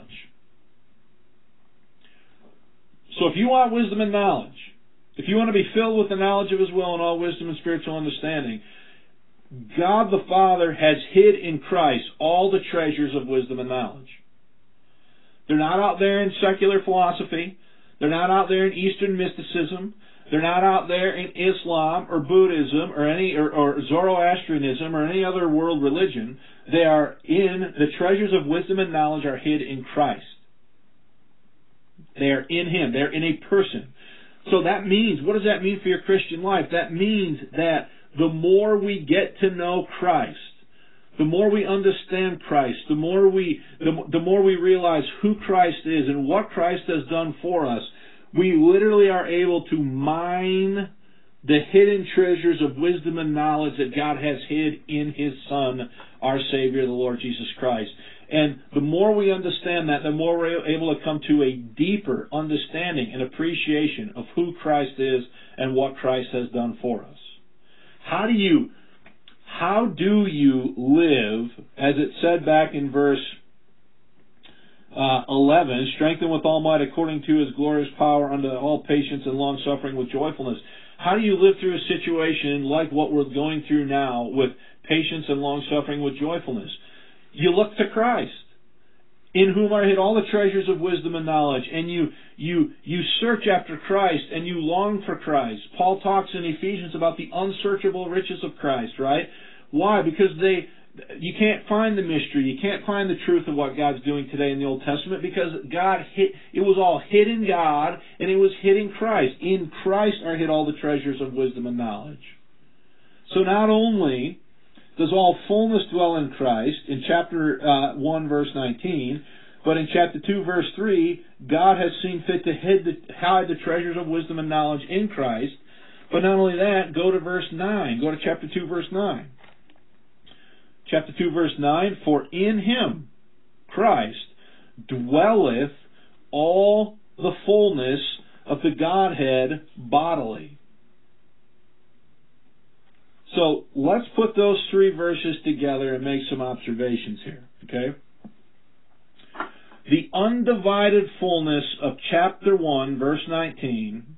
So if you want wisdom and knowledge, if you want to be filled with the knowledge of His will and all wisdom and spiritual understanding, God the Father has hid in Christ all the treasures of wisdom and knowledge. They're not out there in secular philosophy. They're not out there in Eastern mysticism. They're not out there in Islam or Buddhism or any or, or Zoroastrianism or any other world religion. They are in the treasures of wisdom and knowledge are hid in Christ. They are in Him. They're in a person. So that means, what does that mean for your Christian life? That means that the more we get to know Christ, the more we understand Christ, the more we the, the more we realize who Christ is and what Christ has done for us, we literally are able to mine the hidden treasures of wisdom and knowledge that God has hid in His Son, our Savior, the Lord Jesus Christ. And the more we understand that, the more we're able to come to a deeper understanding and appreciation of who Christ is and what Christ has done for us. How do you, how do you live, as it said back in verse uh, eleven, strengthened with all might according to His glorious power unto all patience and long suffering with joyfulness? How do you live through a situation like what we're going through now with patience and long suffering with joyfulness? You look to Christ, in whom are hid all the treasures of wisdom and knowledge, and you you you search after Christ and you long for Christ. Paul talks in Ephesians about the unsearchable riches of Christ, right? Why? Because they you can't find the mystery, you can't find the truth of what God's doing today in the Old Testament because God hid, it was all hid in God and it was hid in Christ. In Christ are hid all the treasures of wisdom and knowledge. So not only does all fullness dwell in Christ, in chapter uh, one, verse nineteen, but in chapter two, verse three, God has seen fit to hide the, hide the treasures of wisdom and knowledge in Christ. But not only that, go to verse nine. Go to chapter two, verse nine. Chapter two, verse nine, for in Him, Christ, dwelleth all the fullness of the Godhead bodily. So let's put those three verses together and make some observations here, okay? The undivided fullness of chapter one, verse nineteen,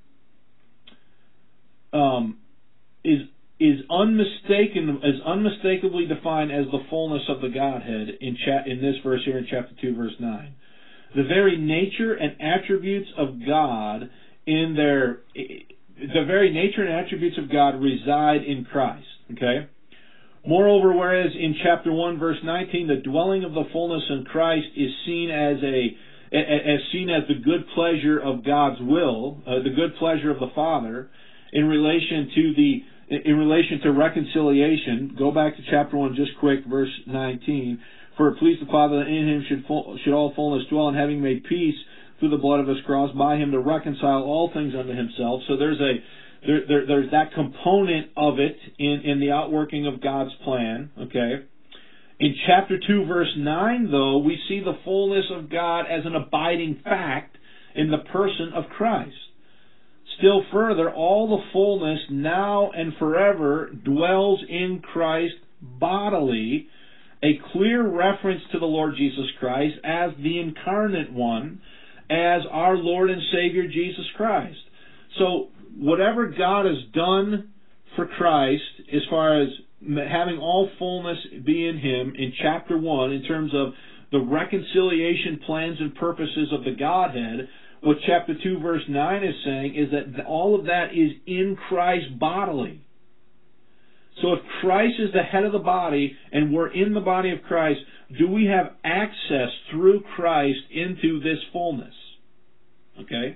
um, is is unmistaken is unmistakably defined as the fullness of the Godhead in cha- in this verse here in chapter two, verse nine. The very nature and attributes of God in their the very nature and attributes of God reside in Christ. Okay? Moreover, whereas in chapter one, verse nineteen, the dwelling of the fullness in Christ is seen as a as seen as the good pleasure of God's will, uh, the good pleasure of the Father, in relation to the in relation to reconciliation. Go back to chapter one just quick, verse nineteen. For it pleased the Father that in Him should full, should all fullness dwell, and having made peace through the blood of His cross, by Him to reconcile all things unto Himself. So there's a there, there there's that component of it in in the outworking of God's plan. Okay. In chapter two, verse nine, though, we see the fullness of God as an abiding fact in the person of Christ. Still further, all the fullness now and forever dwells in Christ bodily, a clear reference to the Lord Jesus Christ as the incarnate one, as our Lord and Savior Jesus Christ. So whatever God has done for Christ as far as having all fullness be in Him in chapter one in terms of the reconciliation plans and purposes of the Godhead, what chapter two verse nine is saying is that all of that is in Christ bodily. So if Christ is the head of the body and we're in the body of Christ, do we have access through Christ into this fullness? Okay?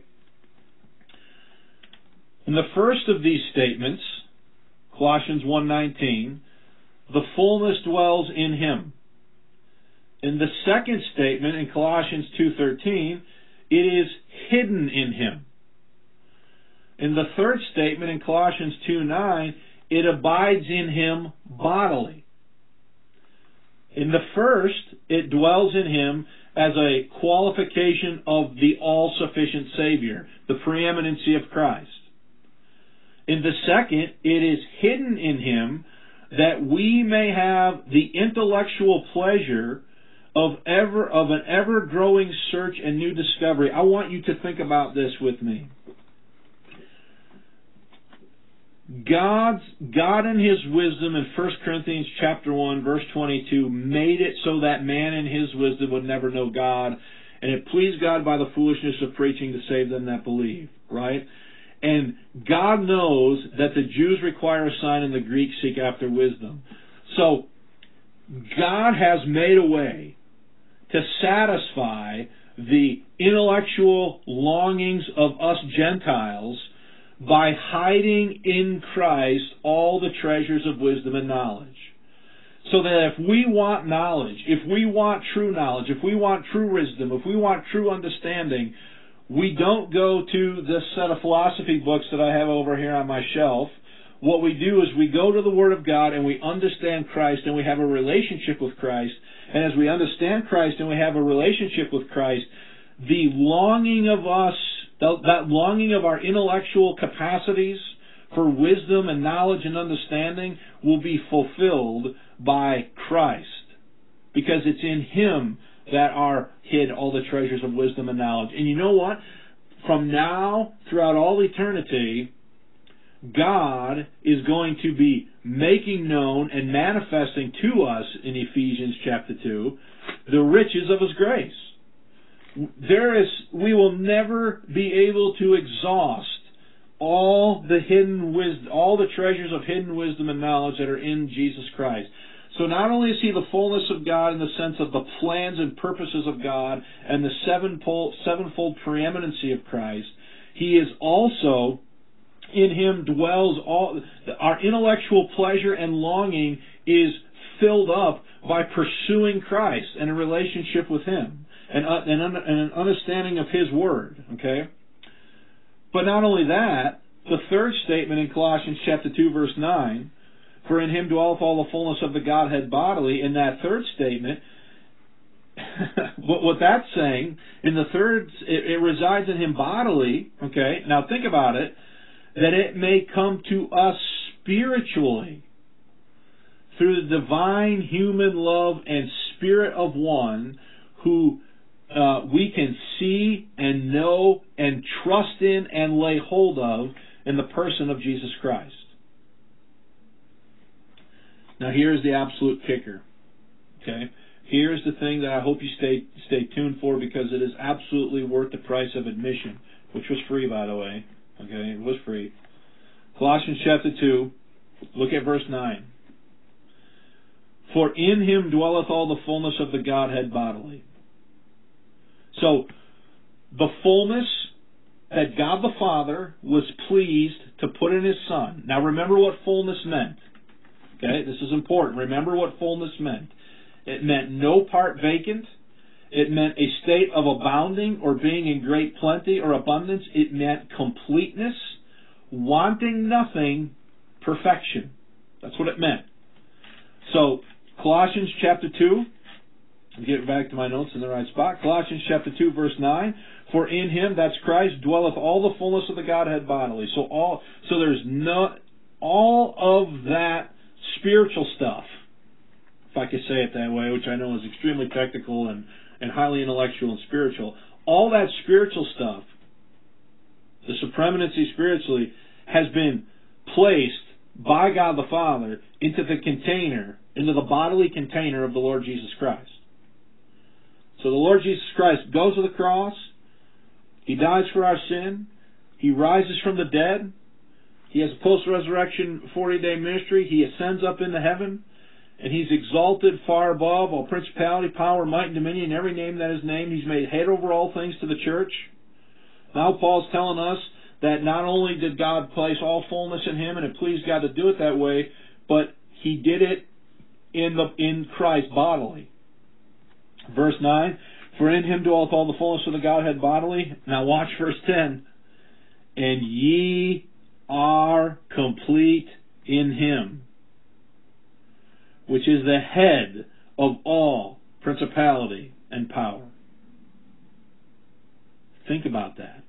In the first of these statements, Colossians one nineteen, the fullness dwells in Him. In the second statement, in Colossians two thirteen, it is hidden in Him. In the third statement, in Colossians two nine, it abides in Him bodily. In the first, it dwells in Him as a qualification of the all-sufficient Savior, the preeminency of Christ. In the second, it is hidden in Him that we may have the intellectual pleasure of ever of an ever-growing search and new discovery. I want you to think about this with me. God's, God in His wisdom in First Corinthians chapter one, verse twenty-two, made it so that man in his wisdom would never know God, and it pleased God by the foolishness of preaching to save them that believe, right? And God knows that the Jews require a sign and the Greeks seek after wisdom. So, God has made a way to satisfy the intellectual longings of us Gentiles by hiding in Christ all the treasures of wisdom and knowledge. So that if we want knowledge, if we want true knowledge, if we want true wisdom, if we want true understanding, we don't go to this set of philosophy books that I have over here on my shelf. What we do is we go to the Word of God and we understand Christ and we have a relationship with Christ. And as we understand Christ and we have a relationship with Christ, the longing of us, that longing of our intellectual capacities for wisdom and knowledge and understanding will be fulfilled by Christ. Because it's in Him that are hid all the treasures of wisdom and knowledge. And you know what? From now throughout all eternity, God is going to be making known and manifesting to us in Ephesians chapter two the riches of His grace. There is, we will never be able to exhaust all the hidden wisdom, all the treasures of hidden wisdom and knowledge that are in Jesus Christ. So not only is He the fullness of God in the sense of the plans and purposes of God and the sevenfold, sevenfold preeminency of Christ, He is also, in Him dwells all, our intellectual pleasure and longing is filled up by pursuing Christ and a relationship with Him and, uh, and, un, and an understanding of His Word, okay? But not only that, the third statement in Colossians chapter two verse nine, for in Him dwelleth all the fullness of the Godhead bodily. In that third statement, what, what that's saying, in the third, it, it resides in Him bodily, okay? Now think about it, that it may come to us spiritually through the divine human love and Spirit of one who uh, we can see and know and trust in and lay hold of in the person of Jesus Christ. Now here's the absolute kicker. Okay? Here's the thing that I hope you stay stay tuned for, because it is absolutely worth the price of admission, which was free, by the way. Okay, it was free. Colossians chapter two, look at verse nine. For in Him dwelleth all the fullness of the Godhead bodily. So, the fullness that God the Father was pleased to put in His Son. Now remember what fullness meant. Okay, this is important. Remember what fullness meant. It meant no part vacant. It meant a state of abounding or being in great plenty or abundance. It meant completeness, wanting nothing, perfection. That's what it meant. So, Colossians chapter two, I'll get back to my notes in the right spot. Colossians chapter two, verse nine. For in Him, that's Christ, dwelleth all the fullness of the Godhead bodily. So all, so there's no, all of that spiritual stuff, if I could say it that way, which I know is extremely technical and, and highly intellectual and spiritual, all that spiritual stuff, the supremacy spiritually, has been placed by God the Father into the container, into the bodily container of the Lord Jesus Christ. So the Lord Jesus Christ goes to the cross, He dies for our sin, He rises from the dead, He has a post-resurrection forty-day ministry, He ascends up into heaven, and He's exalted far above all principality, power, might, and dominion, every name that is named. He's made head over all things to the church. Now Paul's telling us that not only did God place all fullness in Him, and it pleased God to do it that way, but He did it in the in Christ bodily. Verse nine, for in Him dwelleth all the fullness of the Godhead bodily. Now watch verse ten. And ye are complete in Him, which is the head of all principality and power. Think about that.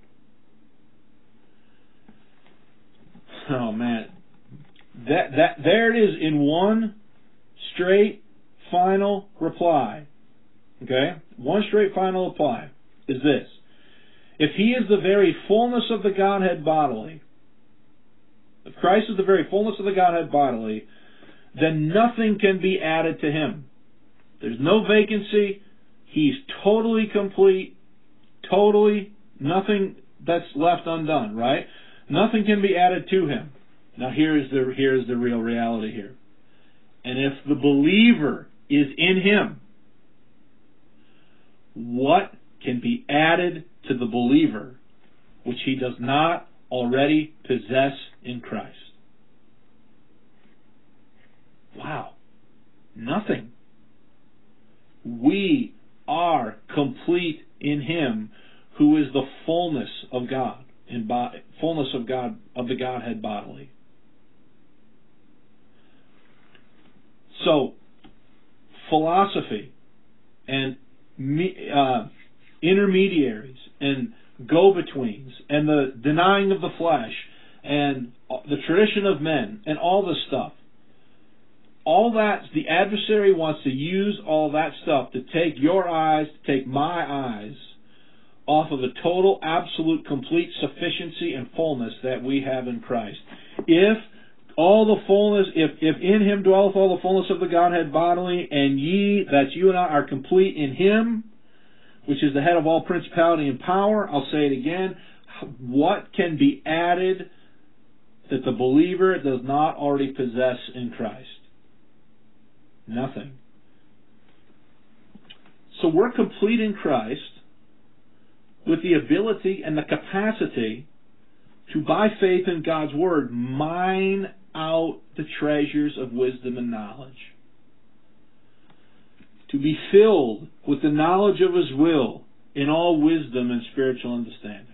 Oh man. That that there it is in one straight final reply. Okay? One straight final reply is this. If He is the very fullness of the Godhead bodily, if Christ is the very fullness of the Godhead bodily, then nothing can be added to him. There's no vacancy. He's totally complete, totally nothing that's left undone, right? Nothing can be added to him. Now here's the here's the real reality here. And if the believer is in him, what can be added to the believer which he does not already possess in Christ? Wow. Nothing. We are complete in him who is the fullness of God, in bo- fullness of God, of the Godhead bodily. So, philosophy and me, uh, intermediaries and go-betweens and the denying of the flesh and the tradition of men and all this stuff, all that, the adversary wants to use all that stuff to take your eyes, to take my eyes off of the total, absolute, complete sufficiency and fullness that we have in Christ. If all the fullness, if, if in him dwelleth all the fullness of the Godhead bodily, and ye, that's you and I, are complete in him, which is the head of all principality and power, I'll say it again, what can be added that the believer does not already possess in Christ? Nothing. So we're complete in Christ with the ability and the capacity to, by faith in God's Word, mine out the treasures of wisdom and knowledge. To be filled with the knowledge of His will in all wisdom and spiritual understanding.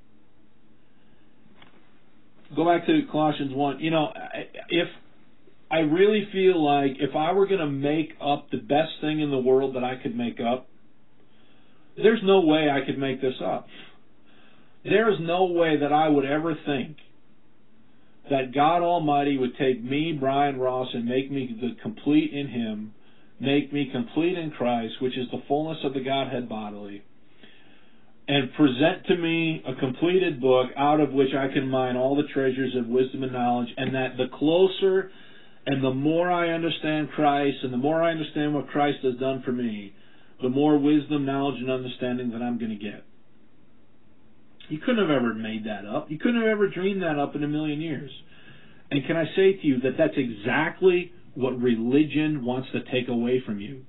Go back to Colossians one. You know, if I really feel like if I were going to make up the best thing in the world that I could make up, there's no way I could make this up. There is no way that I would ever think that God Almighty would take me, Brian Ross, and make me the complete in Him, make me complete in Christ, which is the fullness of the Godhead bodily, and present to me a completed book out of which I can mine all the treasures of wisdom and knowledge, and that the closer and the more I understand Christ and the more I understand what Christ has done for me, the more wisdom, knowledge, and understanding that I'm going to get. You couldn't have ever made that up. You couldn't have ever dreamed that up in a million years. And can I say to you that that's exactly what religion wants to take away from you?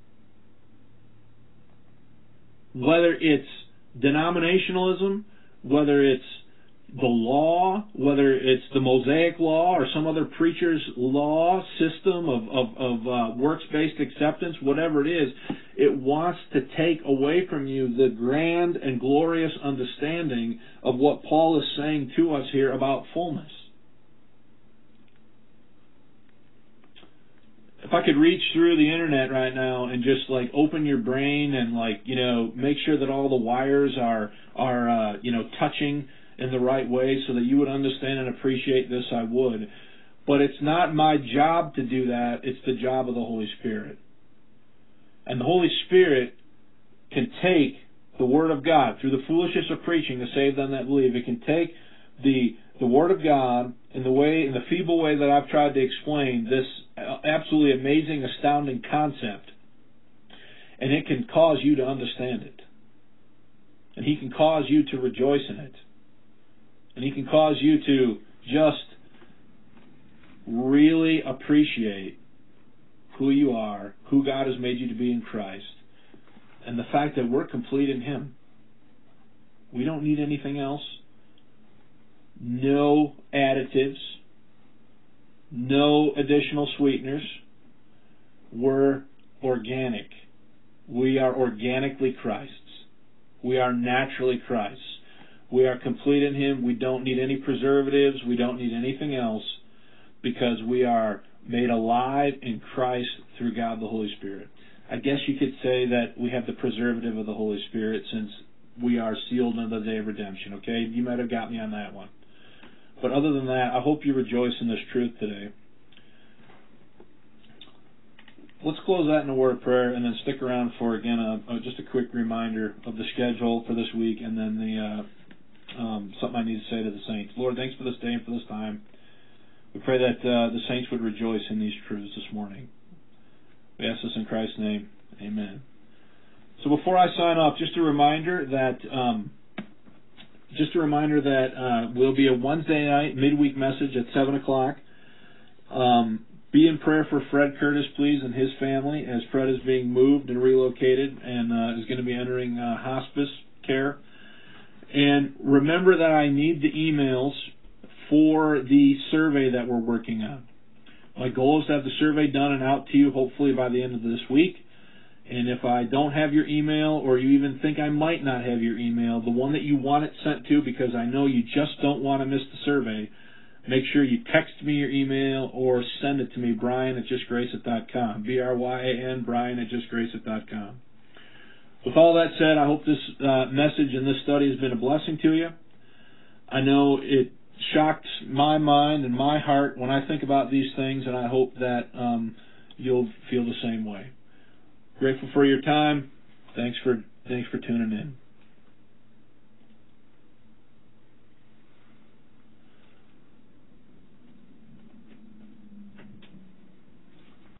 Whether it's denominationalism, whether it's the law, whether it's the Mosaic law or some other preacher's law system of, of, of uh, works-based acceptance, whatever it is, it wants to take away from you the grand and glorious understanding of what Paul is saying to us here about fullness. If I could reach through the internet right now and just like open your brain and like, you know, make sure that all the wires are, are uh, you know, touching in the right way so that you would understand and appreciate this, I would. But it's not my job to do that. It's the job of the Holy Spirit. And the Holy Spirit can take the Word of God through the foolishness of preaching to save them that believe. It can take the the Word of God in the way, in the feeble way that I've tried to explain this absolutely amazing, astounding concept, and it can cause you to understand it. And He can cause you to rejoice in it. And He can cause you to just really appreciate who you are, who God has made you to be in Christ, and the fact that we're complete in Him. We don't need anything else. No additives. No additional sweeteners. We're organic. We are organically Christ's. We are naturally Christ's. We are complete in Him. We don't need any preservatives. We don't need anything else because we are made alive in Christ through God the Holy Spirit. I guess you could say that we have the preservative of the Holy Spirit since we are sealed unto the day of redemption, okay? You might have got me on that one. But other than that, I hope you rejoice in this truth today. Let's close that in a word of prayer and then stick around for, again, a, a, just a quick reminder of the schedule for this week and then the uh, um, something I need to say to the saints. Lord, thanks for this day and for this time. We pray that uh, the saints would rejoice in these truths this morning. We ask this in Christ's name. Amen. So before I sign off, just a reminder that um, just a reminder that uh, will be a Wednesday night midweek message at seven o'clock. Um, be in prayer for Fred Curtis, please, and his family, as Fred is being moved and relocated and uh, is going to be entering uh, hospice care. And remember that I need the emails for the survey that we're working on. My goal is to have the survey done and out to you hopefully by the end of this week. And if I don't have your email, or you even think I might not have your email, the one that you want it sent to, because I know you just don't want to miss the survey, make sure you text me your email or send it to me, Brian at just grace it dot com. B R Y A N, Brian at just grace it dot com. With all that said, I hope this uh, message and this study has been a blessing to you. I know it shocked my mind and my heart when I think about these things, and I hope that um, you'll feel the same way. Grateful for your time. Thanks for thanks for tuning in.